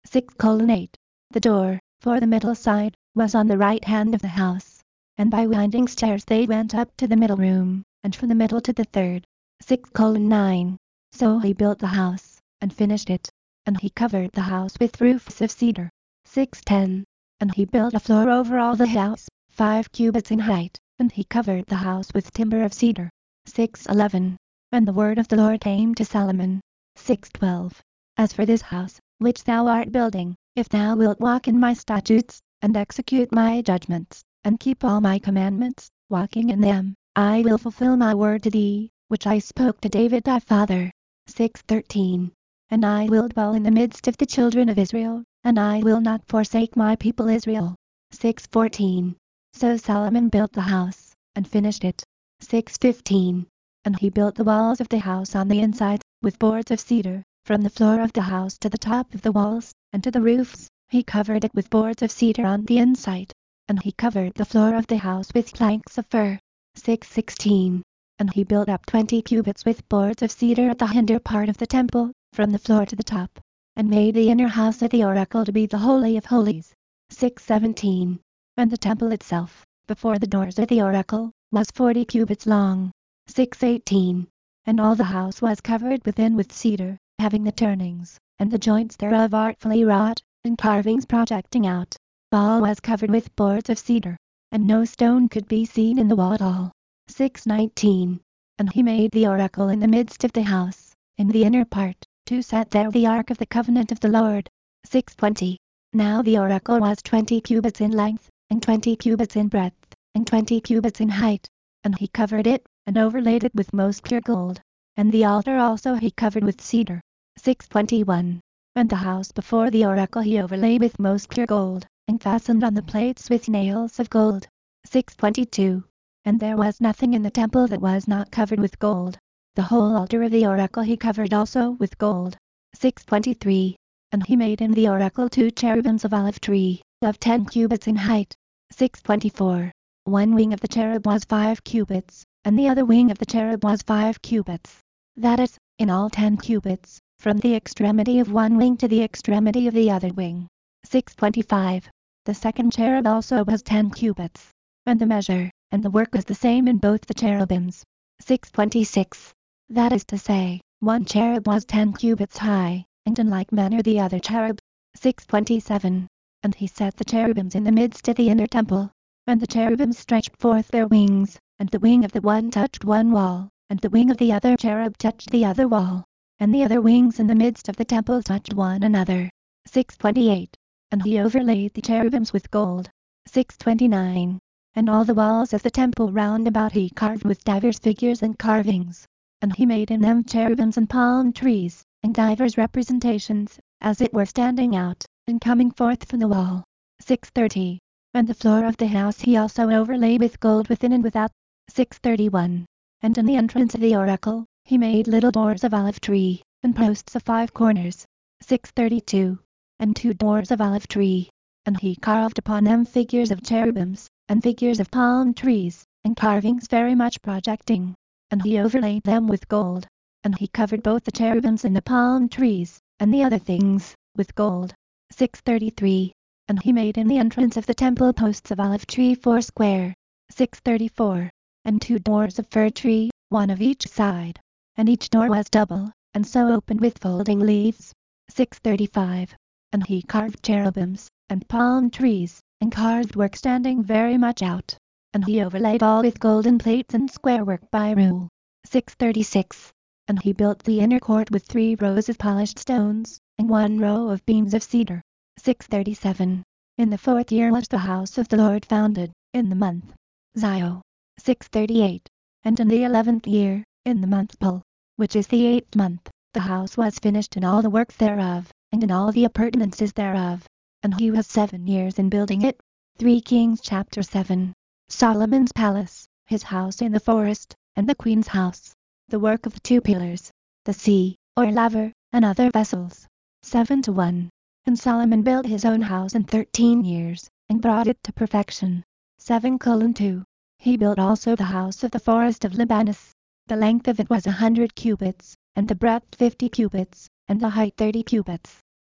six colon eight. The door, for the middle side, was on the right hand of the house, and by winding stairs they went up to the middle room, and from the middle to the third. six colon nine. So he built the house, and finished it, and he covered the house with roofs of cedar. six ten. And he built a floor over all the house, five cubits in height, and he covered the house with timber of cedar. six eleven. And the word of the Lord came to Solomon. six twelve. As for this house, which thou art building, if thou wilt walk in my statutes, and execute my judgments, and keep all my commandments, walking in them, I will fulfill my word to thee, which I spoke to David thy father. six thirteen. And I will dwell in the midst of the children of Israel, and I will not forsake my people Israel. six fourteen. So Solomon built the house, and finished it. six fifteen. And he built the walls of the house on the inside, with boards of cedar, from the floor of the house to the top of the walls, and to the roofs. He covered it with boards of cedar on the inside. And he covered the floor of the house with planks of fir. six sixteen. And he built up twenty cubits with boards of cedar at the hinder part of the temple, from the floor to the top, and made the inner house of the oracle to be the Holy of Holies. six seventeen. And the temple itself, before the doors of the oracle, was forty cubits long. six eighteen. And all the house was covered within with cedar, having the turnings, and the joints thereof artfully wrought, and carvings projecting out. All was covered with boards of cedar, and no stone could be seen in the wall at all. six nineteen. And he made the oracle in the midst of the house, in the inner part, to set there the ark of the covenant of the Lord. six twenty. Now the oracle was twenty cubits in length, and twenty cubits in breadth, and twenty cubits in height. And he covered it, and overlaid it with most pure gold. And the altar also he covered with cedar. six twenty-one. And the house before the oracle he overlaid with most pure gold, and fastened on the plates with nails of gold. six twenty-two. And there was nothing in the temple that was not covered with gold. The whole altar of the oracle he covered also with gold. six twenty-three. And he made in the oracle two cherubims of olive tree, of ten cubits in height. six twenty-four. One wing of the cherub was five cubits, and the other wing of the cherub was five cubits. That is, in all ten cubits, from the extremity of one wing to the extremity of the other wing. six twenty-five. The second cherub also was ten cubits, and the measure, and the work was the same in both the cherubims. six twenty-six. That is to say, one cherub was ten cubits high, and in like manner the other cherub. six twenty-seven. And he set the cherubims in the midst of the inner temple, and the cherubims stretched forth their wings, and the wing of the one touched one wall, and the wing of the other cherub touched the other wall, and the other wings in the midst of the temple touched one another. six twenty-eight. And he overlaid the cherubims with gold. six twenty-nine. And all the walls of the temple round about he carved with divers figures and carvings. And he made in them cherubims and palm trees, and divers representations, as it were standing out, and coming forth from the wall. six thirty. And the floor of the house he also overlaid with gold within and without. six thirty-one. And in the entrance of the oracle, he made little doors of olive tree, and posts of five corners. six thirty-two. And two doors of olive tree. And he carved upon them figures of cherubims, and figures of palm trees, and carvings very much projecting. And he overlaid them with gold. And he covered both the cherubims and the palm trees, and the other things, with gold. six thirty-three. And he made in the entrance of the temple posts of olive tree foursquare. six thirty-four. And two doors of fir tree, one of each side. And each door was double, and so opened with folding leaves. six thirty-five. And he carved cherubims, and palm trees, and carved work standing very much out. And he overlaid all with golden plates and square work by rule. six thirty-six. And he built the inner court with three rows of polished stones, and one row of beams of cedar. six thirty-seven. In the fourth year was the house of the Lord founded, in the month Zio. six thirty-eight. And in the eleventh year, in the month Pul, which is the eighth month, the house was finished in all the work thereof, and in all the appurtenances thereof. And he was seven years in building it. three Kings chapter seven. Solomon's palace, his house in the forest, and the queen's house. The work of the two pillars, the sea, or laver, and other vessels. seven to one. And Solomon built his own house in thirteen years, and brought it to perfection. seven colon two. He built also the house of the forest of Libanus. The length of it was a hundred cubits, and the breadth fifty cubits, and the height thirty cubits.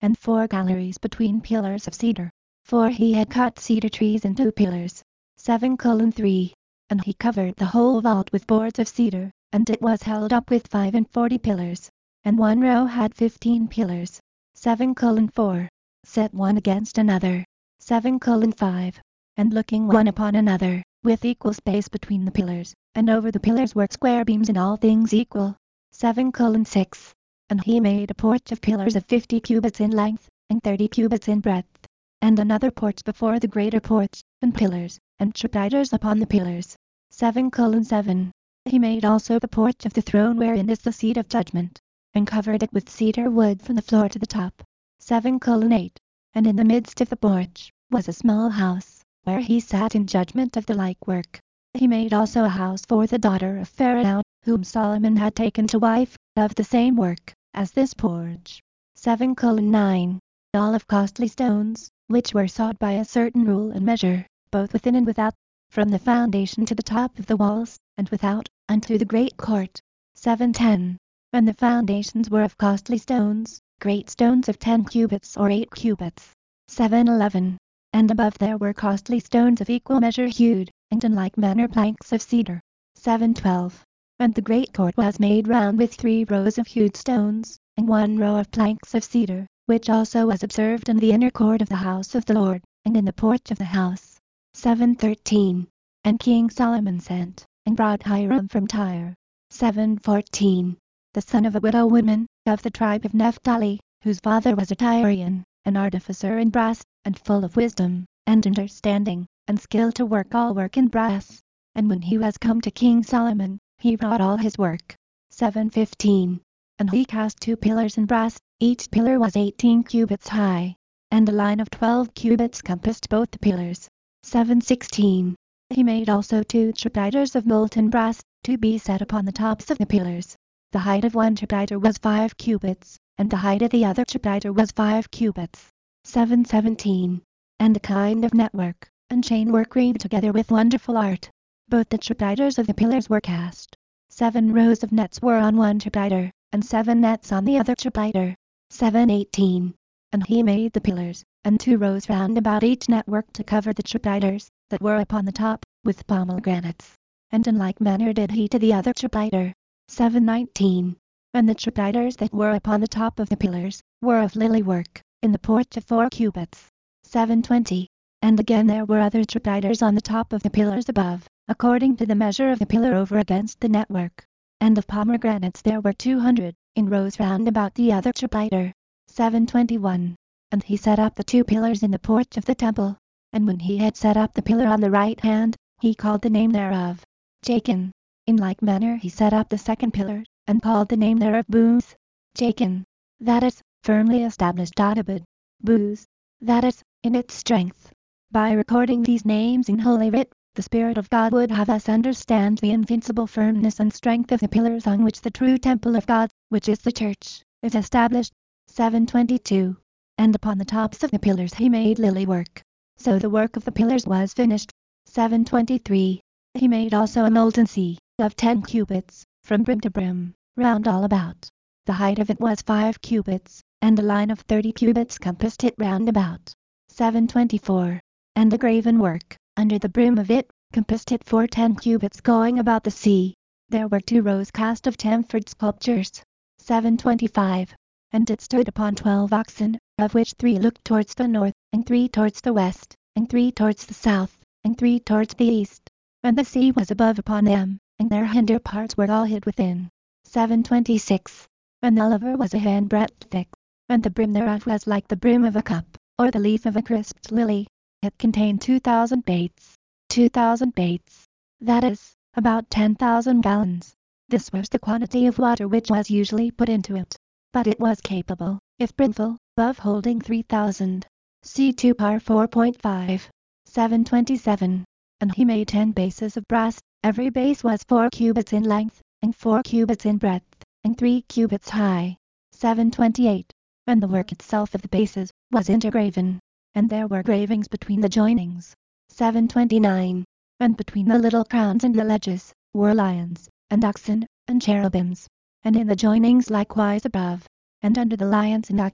and four galleries between pillars of cedar. For he had cut cedar trees into pillars. seven colon three. And he covered the whole vault with boards of cedar, and it was held up with five and forty pillars. And one row had fifteen pillars. seven colon four. Set one against another. seven colon five. And looking one upon another, with equal space between the pillars, and over the pillars were square beams in all things equal. seven colon six. And he made a porch of pillars of fifty cubits in length, and thirty cubits in breadth. And another porch before the greater porch, and pillars, and chapiters upon the pillars. seven colon seven. He made also the porch of the throne wherein is the seat of judgment, and covered it with cedar wood from the floor to the top. seven colon eight. And in the midst of the porch was a small house, where he sat in judgment of the like work. He made also a house for the daughter of Pharaoh, whom Solomon had taken to wife, of the same work as this porch. seven colon nine. All of costly stones, which were sought by a certain rule and measure, both within and without, from the foundation to the top of the walls, and without, unto the great court. seven ten. And the foundations were of costly stones, great stones of ten cubits or eight cubits. seven eleven. And above there were costly stones of equal measure hewed, and in like manner planks of cedar. seven twelve. And the great court was made round with three rows of hewed stones, and one row of planks of cedar, which also was observed in the inner court of the house of the Lord, and in the porch of the house. seven thirteen. And King Solomon sent, and brought Hiram from Tyre. seven fourteen. The son of a widow woman, of the tribe of Naphtali, whose father was a Tyrian, an artificer in brass, and full of wisdom, and understanding, and skill to work all work in brass. And when he was come to King Solomon, he wrought all his work. seven fifteen. And he cast two pillars in brass, each pillar was eighteen cubits high, and a line of twelve cubits compassed both the pillars. seven sixteen. He made also two chapiters of molten brass, to be set upon the tops of the pillars. The height of one chapiter was five cubits, and the height of the other chapiter was five cubits. seven seventeen. And a kind of network, and chain work wreathed together with wonderful art. Both the chapiters of the pillars were cast. Seven rows of nets were on one chapiter, and seven nets on the other chapiter. seven eighteen. And he made the pillars, and two rows round about each network to cover the chapiters, that were upon the top, with pomegranates. And in like manner did he to the other chapiter. seven nineteen. And the chapiters that were upon the top of the pillars, were of lily work, in the porch of four cubits. seven twenty. And again there were other chapiters on the top of the pillars above, according to the measure of the pillar over against the network. And of pomegranates there were two hundred, in rows round about the other chapiter. seven twenty-one. And he set up the two pillars in the porch of the temple. And when he had set up the pillar on the right hand, he called the name thereof Jachin. In like manner he set up the second pillar, and called the name thereof Booz. Jachin, that is, firmly established. Abud. Booz, that is, in its strength. By recording these names in Holy Writ, the Spirit of God would have us understand the invincible firmness and strength of the pillars on which the true temple of God, which is the church, is established. seven twenty-two. And upon the tops of the pillars he made lily work. So the work of the pillars was finished. seven twenty-three. He made also a molten sea, of ten cubits, from brim to brim, round all about. The height of it was five cubits, and a line of thirty cubits compassed it round about. seven twenty-four. And the graven work, under the brim of it, compassed it for ten cubits going about the sea. There were two rows cast of chamfered sculptures. seven twenty-five. And it stood upon twelve oxen, of which three looked towards the north, and three towards the west, and three towards the south, and three towards the east. And the sea was above upon them, and their hinder parts were all hid within. seven twenty-six. And the laver was a handbreadth thick, and the brim thereof was like the brim of a cup, or the leaf of a crisped lily. It contained two thousand baits. Two thousand baits. That is, about ten thousand gallons. This was the quantity of water which was usually put into it. But it was capable, if brimful, of holding three thousand. See two par four point five. seven twenty-seven. And he made ten bases of brass, every base was four cubits in length, and four cubits in breadth, and three cubits high. seven twenty-eight. And the work itself of the bases, was intergraven, and there were gravings between the joinings. seven twenty-nine. And between the little crowns and the ledges, were lions, and oxen, and cherubims. And in the joinings likewise above, and under the lions and oxen,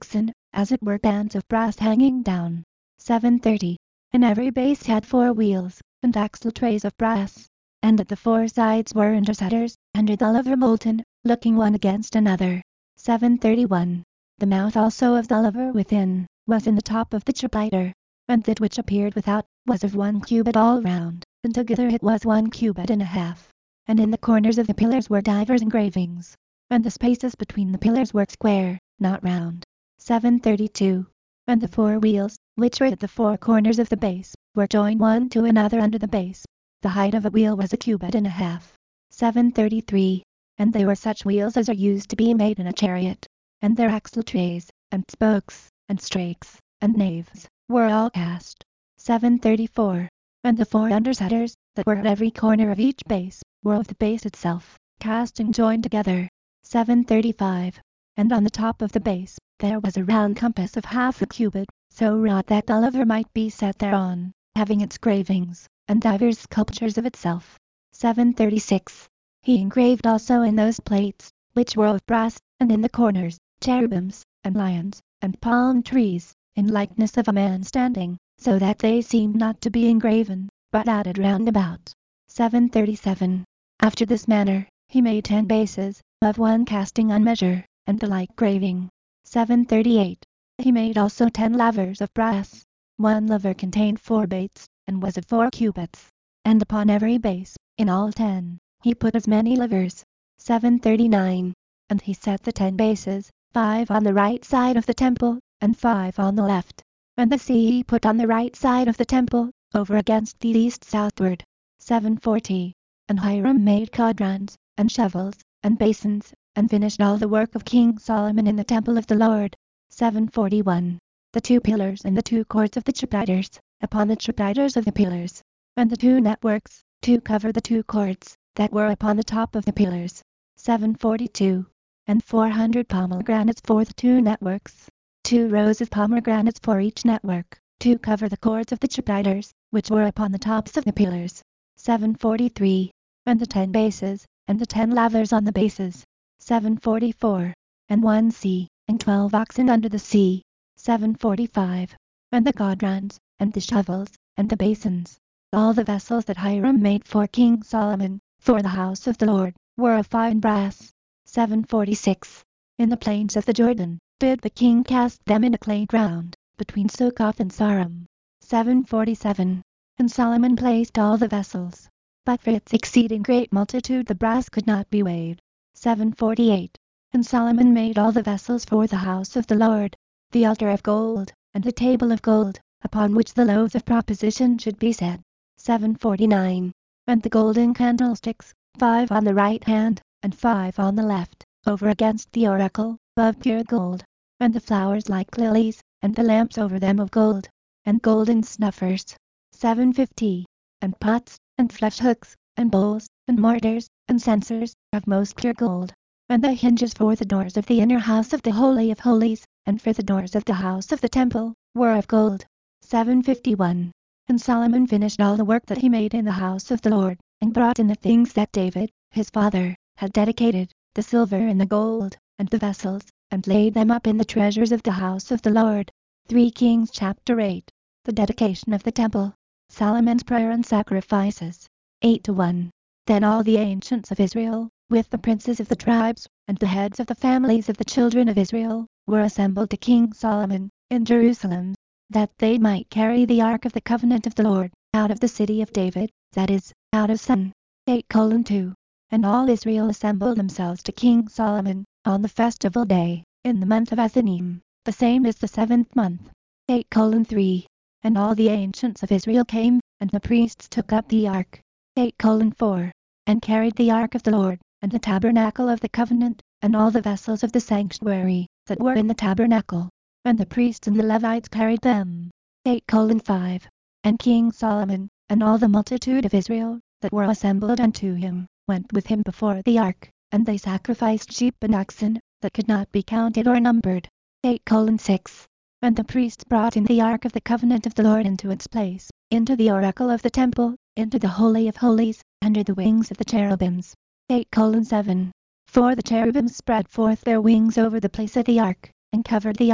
as it were bands of brass hanging down. seven thirty. And every base had four wheels, and axle trays of brass, and at the four sides were intersetters, under the liver molten, looking one against another. seven thirty-one. The mouth also of the liver within, was in the top of the chapiter, and that which appeared without, was of one cubit all round, and together it was one cubit and a half. And in the corners of the pillars were divers engravings, and the spaces between the pillars were square, not round. seven thirty-two. And the four wheels, which were at the four corners of the base, were joined one to another under the base. The height of a wheel was a cubit and a half. seven thirty-three. And they were such wheels as are used to be made in a chariot, and their axle trays, and spokes, and strakes, and naves, were all cast. seven thirty-four. And the four undersetters, that were at every corner of each base, were of the base itself, cast and joined together. seven thirty-five. And on the top of the base, there was a round compass of half a cubit, so wrought that the liver might be set thereon, having its gravings, and divers sculptures of itself. seven thirty-six. He engraved also in those plates, which were of brass, and in the corners, cherubims, and lions, and palm trees, in likeness of a man standing, so that they seemed not to be engraven, but added round about. seven thirty-seven. After this manner, he made ten bases, of one casting on measure, and the like graving. seven thirty-eight. He made also ten lavers of brass. One laver contained four baits, and was of four cubits. And upon every base, in all ten, he put as many lavers. seven thirty-nine. And he set the ten bases, five on the right side of the temple, and five on the left. And the sea he put on the right side of the temple, over against the east southward. seven forty. And Hiram made quadrants, and shovels, and basins, and finished all the work of King Solomon in the temple of the Lord. seven forty-one. The two pillars and the two cords of the chapiters, upon the chapiters of the pillars, and the two networks, to cover the two cords, that were upon the top of the pillars. seven forty-two. And four hundred pomegranates for the two networks, two rows of pomegranates for each network, to cover the cords of the chapiters, which were upon the tops of the pillars. seven forty-three. And the ten bases, and the ten lavers on the bases. seven forty-four. And one sea, and twelve oxen under the sea. seven forty-five. And the quadrants, and the shovels, and the basins, all the vessels that Hiram made for King Solomon, for the house of the Lord, were of fine brass. seven forty-six. In the plains of the Jordan, did the king cast them in a clay ground, between Succoth and Sarum. seven forty-seven. And Solomon placed all the vessels, but for its exceeding great multitude the brass could not be weighed. seven forty-eight. And Solomon made all the vessels for the house of the Lord, the altar of gold, and the table of gold, upon which the loaves of proposition should be set. seven forty-nine. And the golden candlesticks, five on the right hand, and five on the left, over against the oracle, of pure gold, and the flowers like lilies, and the lamps over them of gold, and golden snuffers. seven fifty. And pots, and flesh hooks, and bowls, and mortars, and censers, of most pure gold. And the hinges for the doors of the inner house of the Holy of Holies, and for the doors of the house of the temple, were of gold. seven fifty-one. And Solomon finished all the work that he made in the house of the Lord, and brought in the things that David, his father, had dedicated, the silver and the gold, and the vessels, and laid them up in the treasures of the house of the Lord. three Kings chapter eight. The dedication of the temple. Solomon's prayer and sacrifices. eight to one. Then all the ancients of Israel, with the princes of the tribes, and the heads of the families of the children of Israel, were assembled to King Solomon, in Jerusalem, that they might carry the ark of the covenant of the Lord, out of the city of David, that is, out of Sun. eight two. And all Israel assembled themselves to King Solomon, on the festival day, in the month of Ethanim, the same is the seventh month. eight three. And all the ancients of Israel came, and the priests took up the ark. eight four. And carried the ark of the Lord, and the tabernacle of the covenant, and all the vessels of the sanctuary, that were in the tabernacle. And the priests and the Levites carried them. eight five. And King Solomon, and all the multitude of Israel, that were assembled unto him, went with him before the ark, and they sacrificed sheep and oxen, that could not be counted or numbered. eight six. And the priests brought in the ark of the covenant of the Lord into its place, into the oracle of the temple, into the Holy of Holies, under the wings of the cherubims. eight seven. For the cherubims spread forth their wings over the place of the ark, and covered the ark,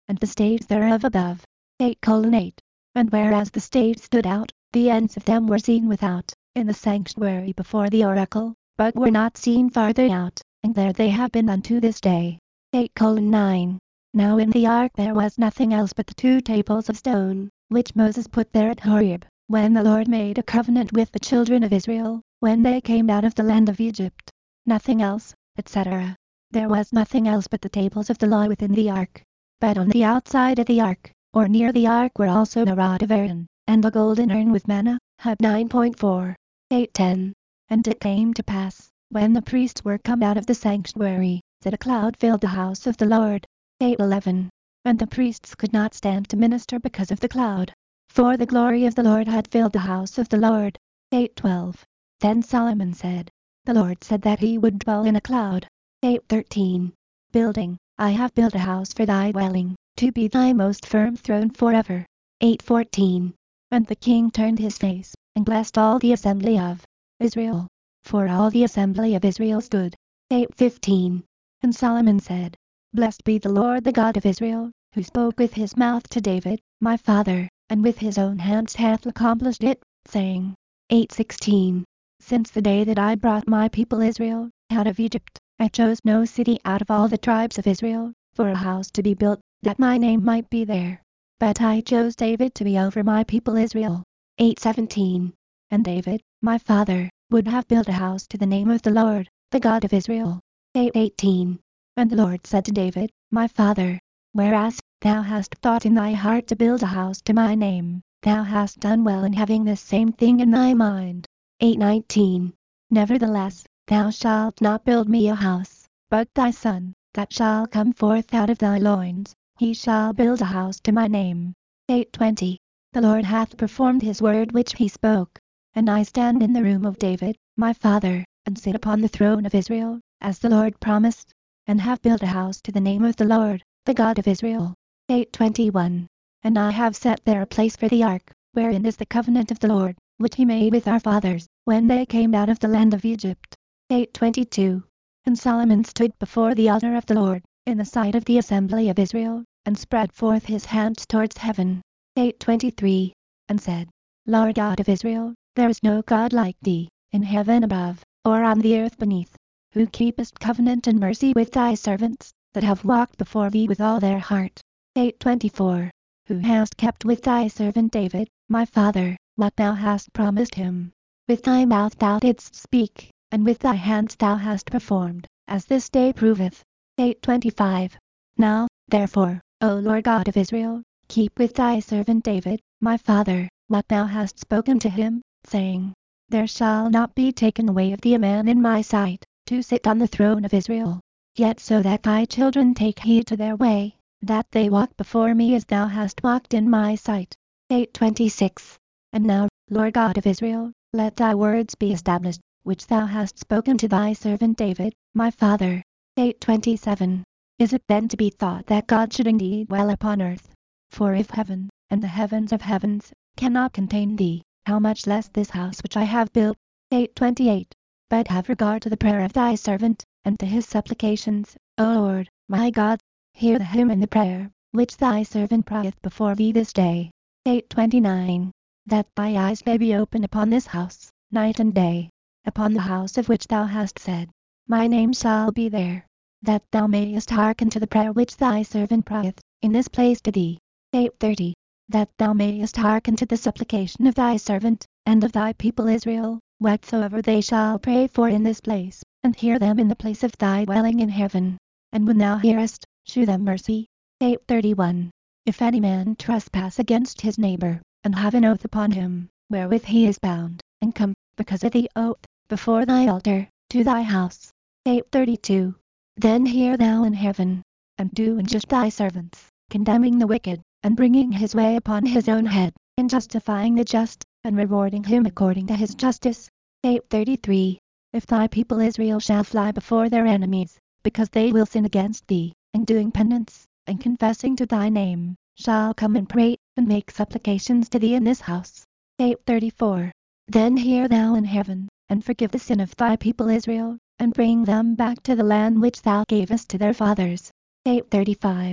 and the staves thereof above. eight colon eight. And whereas the staves stood out, the ends of them were seen without, in the sanctuary before the oracle, but were not seen farther out, and there they have been unto this day. eight colon nine. Now in the ark there was nothing else but the two tables of stone, which Moses put there at Horeb, when the Lord made a covenant with the children of Israel, when they came out of the land of Egypt. Nothing else, et cetera. There was nothing else but the tables of the law within the ark. But on the outside of the ark, or near the ark, were also the rod of Aaron, and a golden urn with manna. Hub nine point four. eight ten. And it came to pass, when the priests were come out of the sanctuary, that a cloud filled the house of the Lord. eight eleven. And the priests could not stand to minister because of the cloud, for the glory of the Lord had filled the house of the Lord. eight twelve. Then Solomon said, The Lord said that he would dwell in a cloud. eight thirteen. Building, I have built a house for thy dwelling, to be thy most firm throne forever. eight fourteen. And the king turned his face, and blessed all the assembly of Israel, for all the assembly of Israel stood. eight fifteen. And Solomon said, Blessed be the Lord the God of Israel, who spoke with his mouth to David, my father, and with his own hands hath accomplished it, saying. eight sixteen. Since the day that I brought my people Israel out of Egypt, I chose no city out of all the tribes of Israel, for a house to be built, that my name might be there. But I chose David to be over my people Israel. eight seventeen. And David, my father, would have built a house to the name of the Lord, the God of Israel. eight eighteen. And the Lord said to David, my father, Whereas thou hast thought in thy heart to build a house to my name, thou hast done well in having this same thing in thy mind. eight nineteen. Nevertheless, thou shalt not build me a house, but thy son, that shall come forth out of thy loins, he shall build a house to my name. eight twenty. The Lord hath performed his word which he spoke. And I stand in the room of David, my father, and sit upon the throne of Israel, as the Lord promised, and have built a house to the name of the Lord, the God of Israel. eight twenty-one. And I have set there a place for the ark, wherein is the covenant of the Lord, which he made with our fathers, when they came out of the land of Egypt. eight twenty-two. And Solomon stood before the altar of the Lord, in the sight of the assembly of Israel, and spread forth his hands towards heaven. eight twenty-three. And said, Lord God of Israel, there is no God like thee, in heaven above, or on the earth beneath, who keepest covenant and mercy with thy servants, that have walked before thee with all their heart. eight twenty-four. Who hast kept with thy servant David, my father, what thou hast promised him. With thy mouth thou didst speak, and with thy hands thou hast performed, as this day proveth. eight twenty-five. Now, therefore, O Lord God of Israel, keep with thy servant David, my father, what thou hast spoken to him, saying, There shall not be taken away of thee a man in my sight, to sit on the throne of Israel. Yet so that thy children take heed to their way, that they walk before me as thou hast walked in my sight. eight twenty-six. And now, Lord God of Israel, let thy words be established, which thou hast spoken to thy servant David, my father. eight twenty-seven. Is it then to be thought that God should indeed dwell upon earth? For if heaven, and the heavens of heavens, cannot contain thee, how much less this house which I have built? eight twenty-eight. But have regard to the prayer of thy servant, and to his supplications, O Lord, my God. Hear the hymn and the prayer, which thy servant prayeth before thee this day. eight twenty-nine. That thy eyes may be open upon this house, night and day, upon the house of which thou hast said, My name shall be there, that thou mayest hearken to the prayer which thy servant prayeth, in this place to thee. eight thirty. That thou mayest hearken to the supplication of thy servant, and of thy people Israel, whatsoever they shall pray for in this place, and hear them in the place of thy dwelling in heaven. And when thou hearest, shew them mercy. eight thirty-one. If any man trespass against his neighbor, and have an oath upon him, wherewith he is bound, and come, because of the oath, before thy altar, to thy house. eight thirty-two. Then hear thou in heaven, and do injust thy servants, condemning the wicked, and bringing his way upon his own head, and justifying the just, and rewarding him according to his justice. eight thirty-three. If thy people Israel shall fly before their enemies, because they will sin against thee, and doing penance, and confessing to thy name, shall come and pray, and make supplications to thee in this house. eight thirty-four. Then hear thou in heaven, and forgive the sin of thy people Israel, and bring them back to the land which thou gavest to their fathers. eight thirty-five.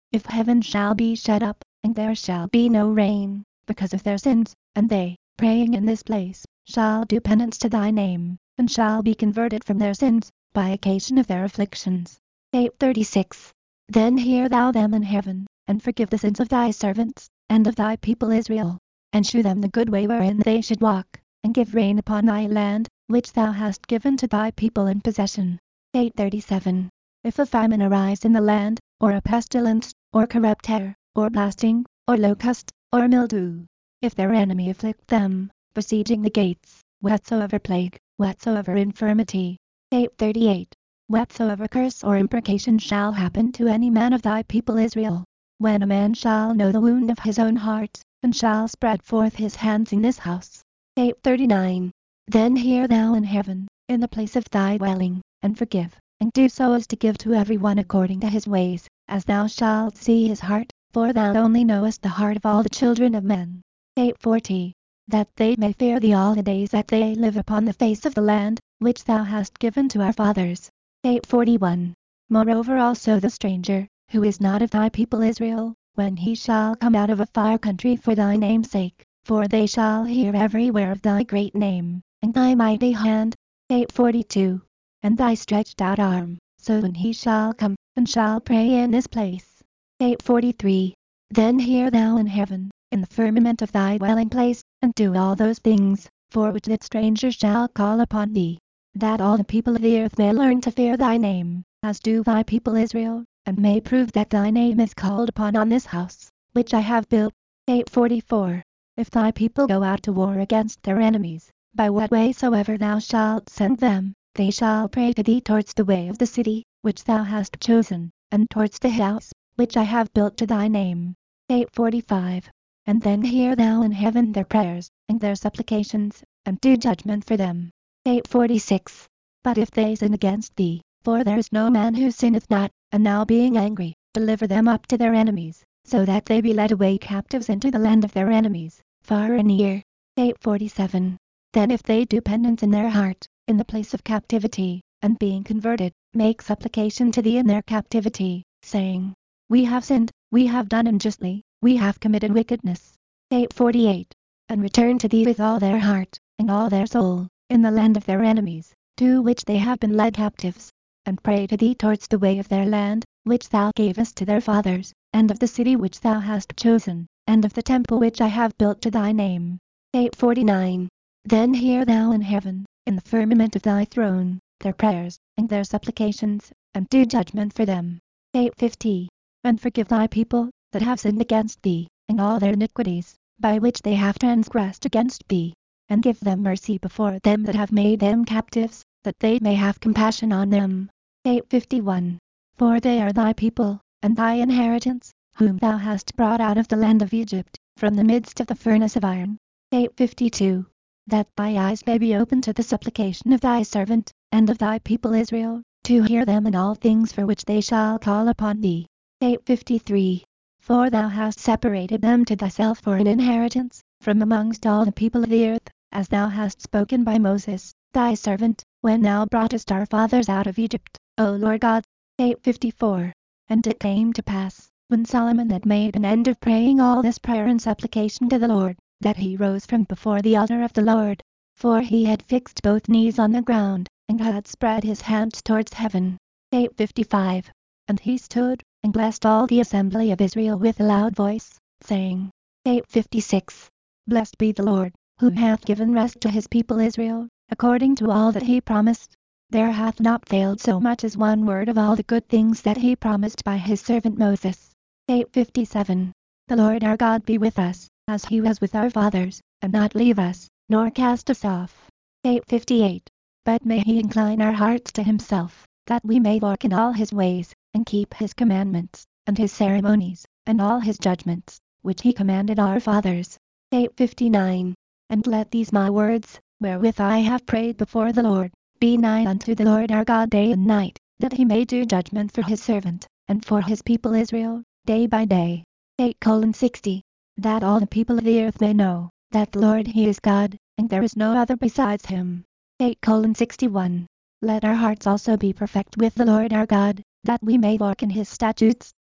if heaven shall be shut up, and there shall be no rain, because of their sins, and they, praying in this place, shall do penance to thy name, and shall be converted from their sins, by occasion of their afflictions. eight thirty-six. Then hear thou them in heaven, and forgive the sins of thy servants, and of thy people Israel, and shew them the good way wherein they should walk, and give rain upon thy land, which thou hast given to thy people in possession. eight thirty-seven. If a famine arise in the land, or a pestilence, or corrupt hair, or blasting, or locust, or mildew, if their enemy afflict them, besieging the gates, whatsoever plague, whatsoever infirmity. eight thirty-eight. Whatsoever curse or imprecation shall happen to any man of thy people Israel, when a man shall know the wound of his own heart, and shall spread forth his hands in this house. eight thirty-nine. Then hear thou in heaven, in the place of thy dwelling, and forgive, and do so as to give to every one according to his ways, as thou shalt see his heart, for thou only knowest the heart of all the children of men. eight forty. That they may fear thee all the days that they live upon the face of the land, which thou hast given to our fathers. eight forty-one. Moreover also the stranger, who is not of thy people Israel, when he shall come out of a far country for thy name's sake, for they shall hear everywhere of thy great name, and thy mighty hand. eight forty-two. And thy stretched out arm, so when he shall come, and shall pray in this place. eight forty-three. Then hear thou in heaven, in the firmament of thy dwelling place, and do all those things, for which that stranger shall call upon thee, that all the people of the earth may learn to fear thy name, as do thy people Israel, and may prove that thy name is called upon on this house, which I have built. eight forty-four. If thy people go out to war against their enemies, by what way soever thou shalt send them, they shall pray to thee towards the way of the city, which thou hast chosen, and towards the house, which I have built to thy name. eight forty-five. And then hear thou in heaven their prayers, and their supplications, and do judgment for them. eight forty-six. But if they sin against thee, for there is no man who sinneth not, and thou being angry, deliver them up to their enemies, so that they be led away captives into the land of their enemies, far and near. eight forty-seven. Then if they do penance in their heart, in the place of captivity, and being converted, make supplication to thee in their captivity, saying, We have sinned, we have done unjustly, we have committed wickedness. eight forty-eight. And return to thee with all their heart, and all their soul, in the land of their enemies, to which they have been led captives, and pray to thee towards the way of their land, which thou gavest to their fathers, and of the city which thou hast chosen, and of the temple which I have built to thy name. eight forty-nine. Then hear thou in heaven, in the firmament of thy throne, their prayers, and their supplications, and do judgment for them. eight fifty. And forgive thy people, that have sinned against thee, and all their iniquities, by which they have transgressed against thee, and give them mercy before them that have made them captives, that they may have compassion on them. eight fifty-one. For they are thy people, and thy inheritance, whom thou hast brought out of the land of Egypt, from the midst of the furnace of iron. eight fifty-two. That thy eyes may be open to the supplication of thy servant, and of thy people Israel, to hear them in all things for which they shall call upon thee. eight fifty-three. For thou hast separated them to thyself for an inheritance, from amongst all the people of the earth, as thou hast spoken by Moses, thy servant, when thou broughtest our fathers out of Egypt, O Lord God. eight fifty-four. And it came to pass, when Solomon had made an end of praying all this prayer and supplication to the Lord, that he rose from before the altar of the Lord, for he had fixed both knees on the ground, and had spread his hands towards heaven. eight fifty-five. And he stood, and blessed all the assembly of Israel with a loud voice, saying, eight fifty-six. Blessed be the Lord, who hath given rest to his people Israel, according to all that he promised. There hath not failed so much as one word of all the good things that he promised by his servant Moses. eight fifty-seven. The Lord our God be with us, as he was with our fathers, and not leave us, nor cast us off. eight fifty-eight. But may he incline our hearts to himself, that we may walk in all his ways, and keep his commandments, and his ceremonies, and all his judgments, which he commanded our fathers. eight fifty-nine. And let these my words, wherewith I have prayed before the Lord, be nigh unto the Lord our God day and night, that he may do judgment for his servant, and for his people Israel, day by day. eight sixty. That all the people of the earth may know, that the Lord he is God, and there is no other besides him. eight sixty-one. Let our hearts also be perfect with the Lord our God, that we may walk in his statutes,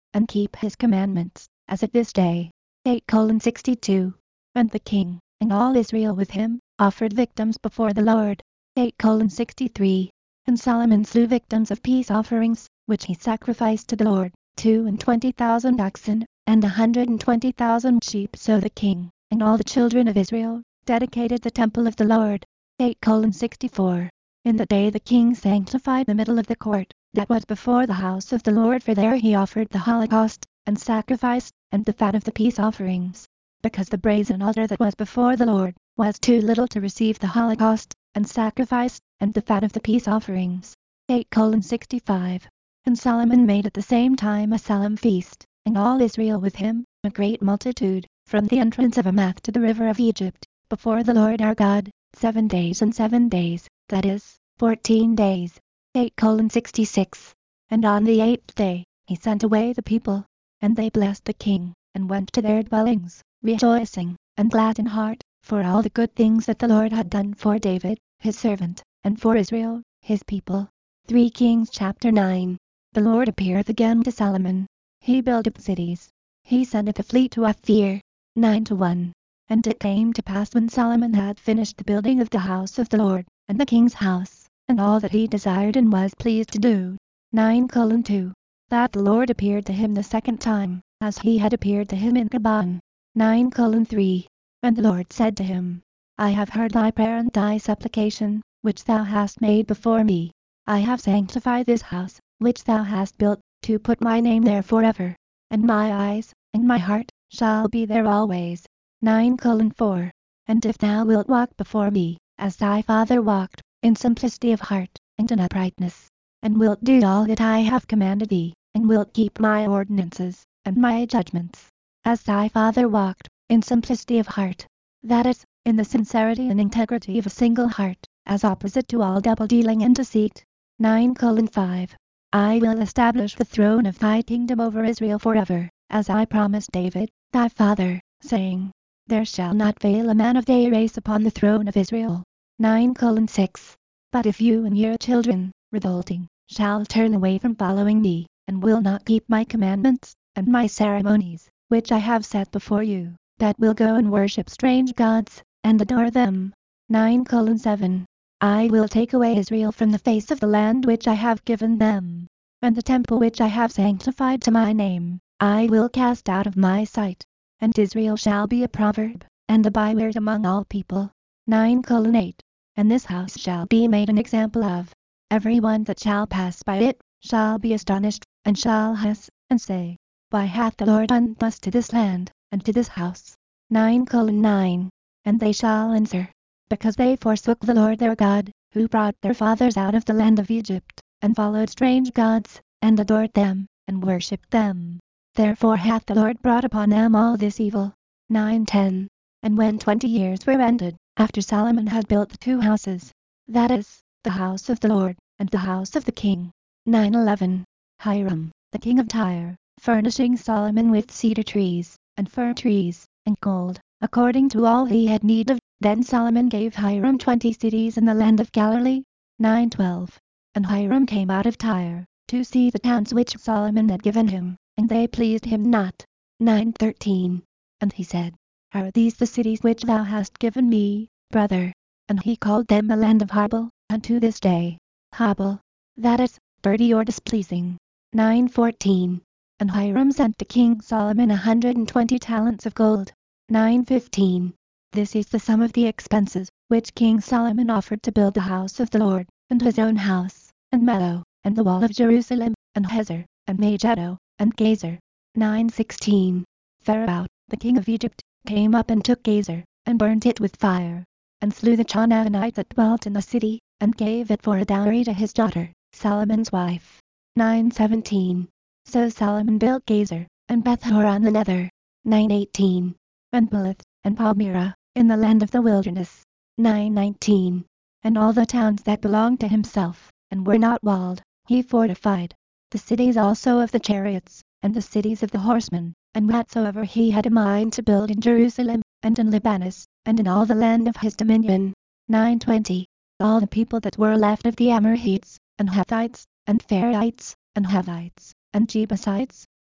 and keep his commandments, as at this day. eight sixty-two. And the king, and all Israel with him, offered victims before the Lord. eight sixty-three. And Solomon slew victims of peace offerings, which he sacrificed to the Lord, two and twenty thousand oxen, and a hundred and twenty thousand sheep. So the king, and all the children of Israel, dedicated the temple of the Lord. eight sixty-four. In the day the king sanctified the middle of the court, that was before the house of the Lord, for there he offered the holocaust, and sacrifice, and the fat of the peace offerings. Because the brazen altar that was before the Lord, was too little to receive the holocaust, and sacrifice, and the fat of the peace offerings. eight sixty-five. And Solomon made at the same time a solemn feast, and all Israel with him, a great multitude, from the entrance of Hamath to the river of Egypt, before the Lord our God, seven days and seven days, that is, fourteen days. eight sixty-six. And on the eighth day, he sent away the people, and they blessed the king, and went to their dwellings, rejoicing, and glad in heart, for all the good things that the Lord had done for David, his servant, and for Israel, his people. three Kings chapter nine. The Lord appeareth again to Solomon. He buildeth cities. He sendeth a fleet to Ophir. nine to one. And it came to pass when Solomon had finished the building of the house of the Lord, and the king's house, and all that he desired and was pleased to do. nine two. That the Lord appeared to him the second time, as he had appeared to him in Gabaon. nine three. And the Lord said to him, I have heard thy prayer and thy supplication, which thou hast made before me. I have sanctified this house, which thou hast built, to put my name there forever. And my eyes, and my heart, shall be there always. nine four. And if thou wilt walk before me, as thy father walked, in simplicity of heart, and in uprightness, and wilt do all that I have commanded thee, and wilt keep my ordinances, and my judgments, as thy father walked, in simplicity of heart, that is, in the sincerity and integrity of a single heart, as opposite to all double-dealing and deceit. nine five. I will establish the throne of thy kingdom over Israel forever, as I promised David, thy father, saying, There shall not fail a man of thy race upon the throne of Israel. nine six. But if you and your children, revolting, shall turn away from following me, and will not keep my commandments, and my ceremonies, which I have set before you, that will go and worship strange gods, and adore them. nine seven. I will take away Israel from the face of the land which I have given them, and the temple which I have sanctified to my name, I will cast out of my sight, and Israel shall be a proverb, and a byword among all people. nine eight. And this house shall be made an example of. Every one that shall pass by it, shall be astonished, and shall hiss, and say, Why hath the Lord done thus to this land, and to this house? nine nine. And they shall answer, Because they forsook the Lord their God, who brought their fathers out of the land of Egypt, and followed strange gods, and adored them, and worshipped them. Therefore hath the Lord brought upon them all this evil. nine ten. And when twenty years were ended, after Solomon had built the two houses, that is, the house of the Lord, and the house of the king. nine eleven. Hiram, the king of Tyre, furnishing Solomon with cedar trees, and fir trees, and gold, according to all he had need of. Then Solomon gave Hiram twenty cities in the land of Galilee. nine twelve. And Hiram came out of Tyre, to see the towns which Solomon had given him, and they pleased him not. nine thirteen. And he said, Are these the cities which thou hast given me, brother? And he called them the land of Habel, unto this day. Habel, that is, dirty or displeasing. nine fourteen. And Hiram sent to King Solomon a hundred and twenty talents of gold. nine fifteen. This is the sum of the expenses, which King Solomon offered to build the house of the Lord, and his own house, and Millo, and the wall of Jerusalem, and Hazor, and Megiddo, and Gazer. nine sixteen. Pharaoh, the king of Egypt, came up and took Gazer, and burnt it with fire, and slew the Canaanite that dwelt in the city, and gave it for a dowry to his daughter, Solomon's wife. nine seventeen. So Solomon built Gazer, and Beth-horon the nether. nine eighteen. And Melith, and Palmyra, in the land of the wilderness. nine nineteen. And all the towns that belonged to himself, and were not walled, he fortified. The cities also of the chariots, and the cities of the horsemen, and whatsoever he had a mind to build in Jerusalem, and in Libanus, and in all the land of his dominion. nine twenty. All the people that were left of the Amorites, and Hittites, and Pherites, and Hivites, and Jebusites,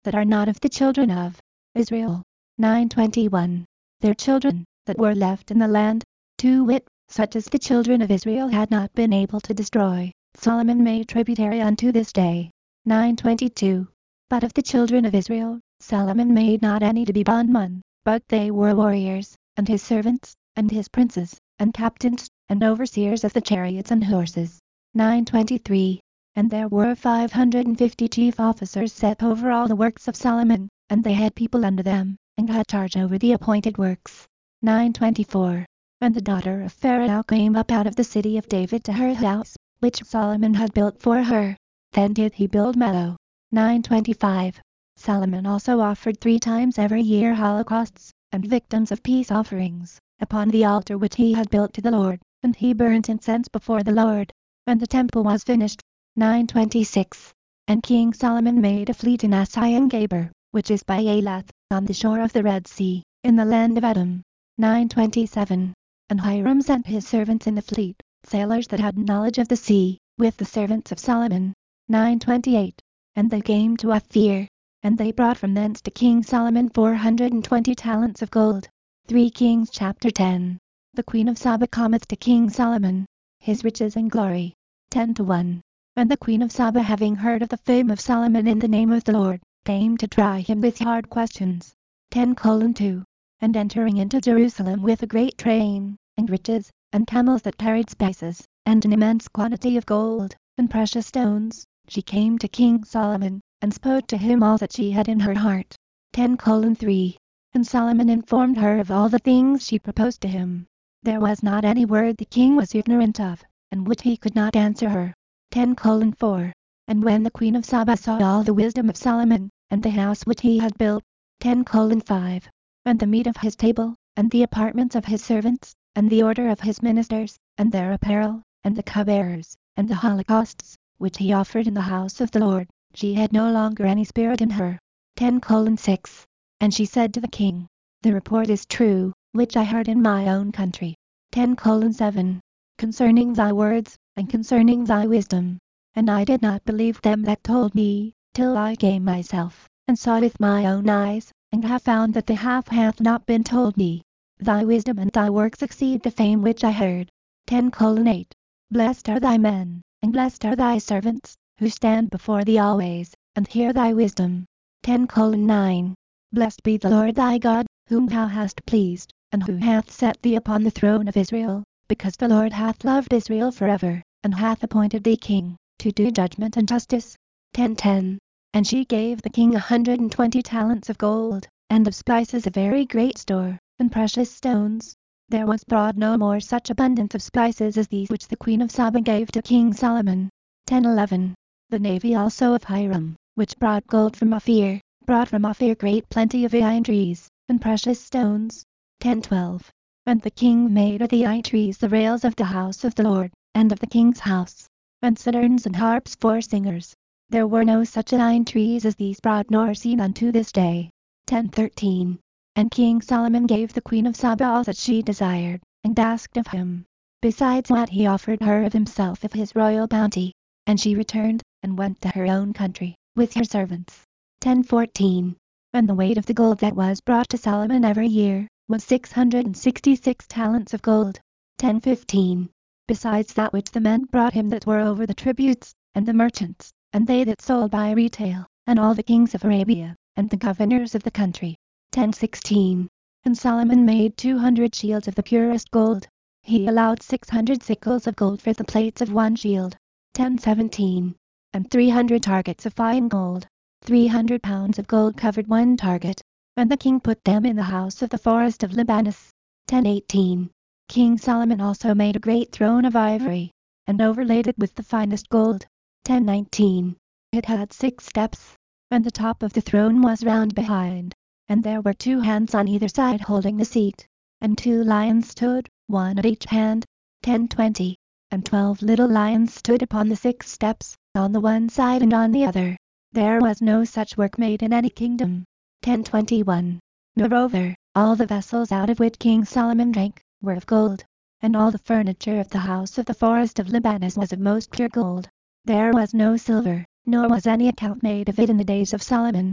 that are not of the children of Israel. nine twenty-one. Their children that were left in the land, to wit, such as the children of Israel had not been able to destroy, Solomon made tributary unto this day. nine twenty-two. But of the children of Israel, Solomon made not any to be bondmen, but they were warriors, and his servants, and his princes, and captains, and overseers of the chariots and horses. nine twenty-three. And there were five hundred and fifty chief officers set over all the works of Solomon, and they had people under them, and had charge over the appointed works. nine twenty-four. And the daughter of Pharaoh came up out of the city of David to her house, which Solomon had built for her. Then did he build Millo. nine twenty-five. Solomon also offered three times every year holocausts, and victims of peace offerings, upon the altar which he had built to the Lord, and he burnt incense before the Lord. And the temple was finished. nine twenty-six. And King Solomon made a fleet in Ezion-Geber, which is by Elath, on the shore of the Red Sea, in the land of Edom. nine twenty-seven. And Hiram sent his servants in the fleet, sailors that had knowledge of the sea, with the servants of Solomon. nine twenty-eight. And they came to Ophir, and they brought from thence to King Solomon four hundred and twenty talents of gold. three Kings chapter ten. The Queen of Saba cometh to King Solomon, his riches and glory. ten to one. And the Queen of Saba, having heard of the fame of Solomon in the name of the Lord, came to try him with hard questions. ten colon two. And entering into Jerusalem with a great train, and riches, and camels that carried spices, and an immense quantity of gold, and precious stones, she came to King Solomon, and spoke to him all that she had in her heart. ten colon three. And Solomon informed her of all the things she proposed to him. There was not any word the king was ignorant of, and which he could not answer her. ten colon four. And when the Queen of Saba saw all the wisdom of Solomon, and the house which he had built. ten colon five. And the meat of his table, and the apartments of his servants, and the order of his ministers, and their apparel, and the cupbearers, and the holocausts, which he offered in the house of the Lord, she had no longer any spirit in her. ten colon six. And she said to the king, the report is true, which I heard in my own country. ten colon seven. Concerning thy words, and concerning thy wisdom. And I did not believe them that told me, till I came myself, and saw with my own eyes, and have found that the half hath not been told me. Thy wisdom and thy works exceed the fame which I heard. ten colon eight. Blessed are thy men, and blessed are thy servants, who stand before thee always, and hear thy wisdom. ten colon nine. Blessed be the Lord thy God, whom thou hast pleased, and who hath set thee upon the throne of Israel, because the Lord hath loved Israel forever, and hath appointed thee king, to do judgment and justice. ten ten. And she gave the king a hundred and twenty talents of gold, and of spices a very great store, and precious stones. There was brought no more such abundance of spices as these which the Queen of Saba gave to King Solomon. ten eleven. The navy also of Hiram, which brought gold from Ophir, brought from Ophir great plenty of vine trees, and precious stones. ten twelve. And the king made of the vine trees the rails of the house of the Lord, and of the king's house, and citerns and harps for singers. There were no such vine trees as these brought nor seen unto this day. ten thirteen. And King Solomon gave the Queen of Saba all that she desired, and asked of him, besides what he offered her of himself of his royal bounty. And she returned, and went to her own country, with her servants. ten fourteen. And the weight of the gold that was brought to Solomon every year, was six hundred and sixty-six talents of gold. ten fifteen. Besides that which the men brought him that were over the tributes, and the merchants, and they that sold by retail, and all the kings of Arabia, and the governors of the country. ten sixteen. And Solomon made two hundred shields of the purest gold. He allowed six hundred sickles of gold for the plates of one shield. ten seventeen. And three hundred targets of fine gold. Three hundred pounds of gold covered one target. And the king put them in the house of the forest of Libanus. ten eighteen. King Solomon also made a great throne of ivory, and overlaid it with the finest gold. ten nineteen. It had six steps, and the top of the throne was round behind, and there were two hands on either side holding the seat, and two lions stood, one at each hand. ten twenty. And twelve little lions stood upon the six steps, on the one side and on the other. There was no such work made in any kingdom. ten twenty-one. Moreover, all the vessels out of which King Solomon drank, were of gold, and all the furniture of the house of the forest of Libanus was of most pure gold. There was no silver, nor was any account made of it in the days of Solomon.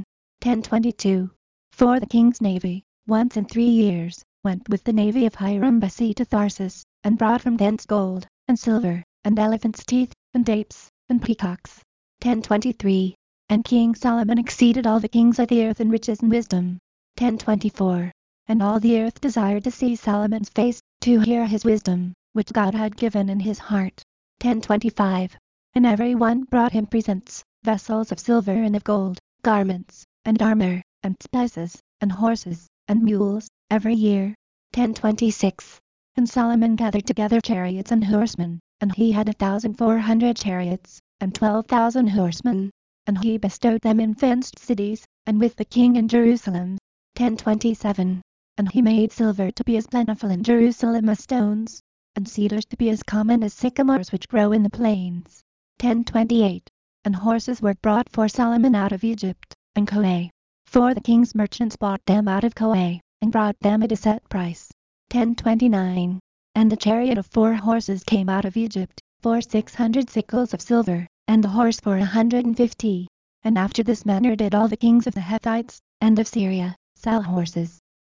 ten twenty-two. For the king's navy, once in three years, went with the navy of Hiram by sea to Tharsis, and brought from thence gold, and silver, and elephants' teeth, and apes, and peacocks. ten twenty-three. And King Solomon exceeded all the kings of the earth in riches and wisdom. ten twenty-four. And all the earth desired to see Solomon's face, to hear his wisdom, which God had given in his heart. ten twenty-five. And every one brought him presents, vessels of silver and of gold, garments, and armor, and spices, and horses, and mules, every year. ten twenty-six. And Solomon gathered together chariots and horsemen, and he had a thousand four hundred chariots, and twelve thousand horsemen. And he bestowed them in fenced cities, and with the king in Jerusalem. ten twenty-seven. And he made silver to be as plentiful in Jerusalem as stones, and cedars to be as common as sycamores which grow in the plains. ten twenty-eight. And horses were brought for Solomon out of Egypt, and Coe. For the king's merchants bought them out of Coe, and brought them at a set price. ten twenty-nine. And the chariot of four horses came out of Egypt, for six hundred sickles of silver, and the horse for a hundred and fifty. And after this manner did all the kings of the Hittites, and of Syria, sell horses,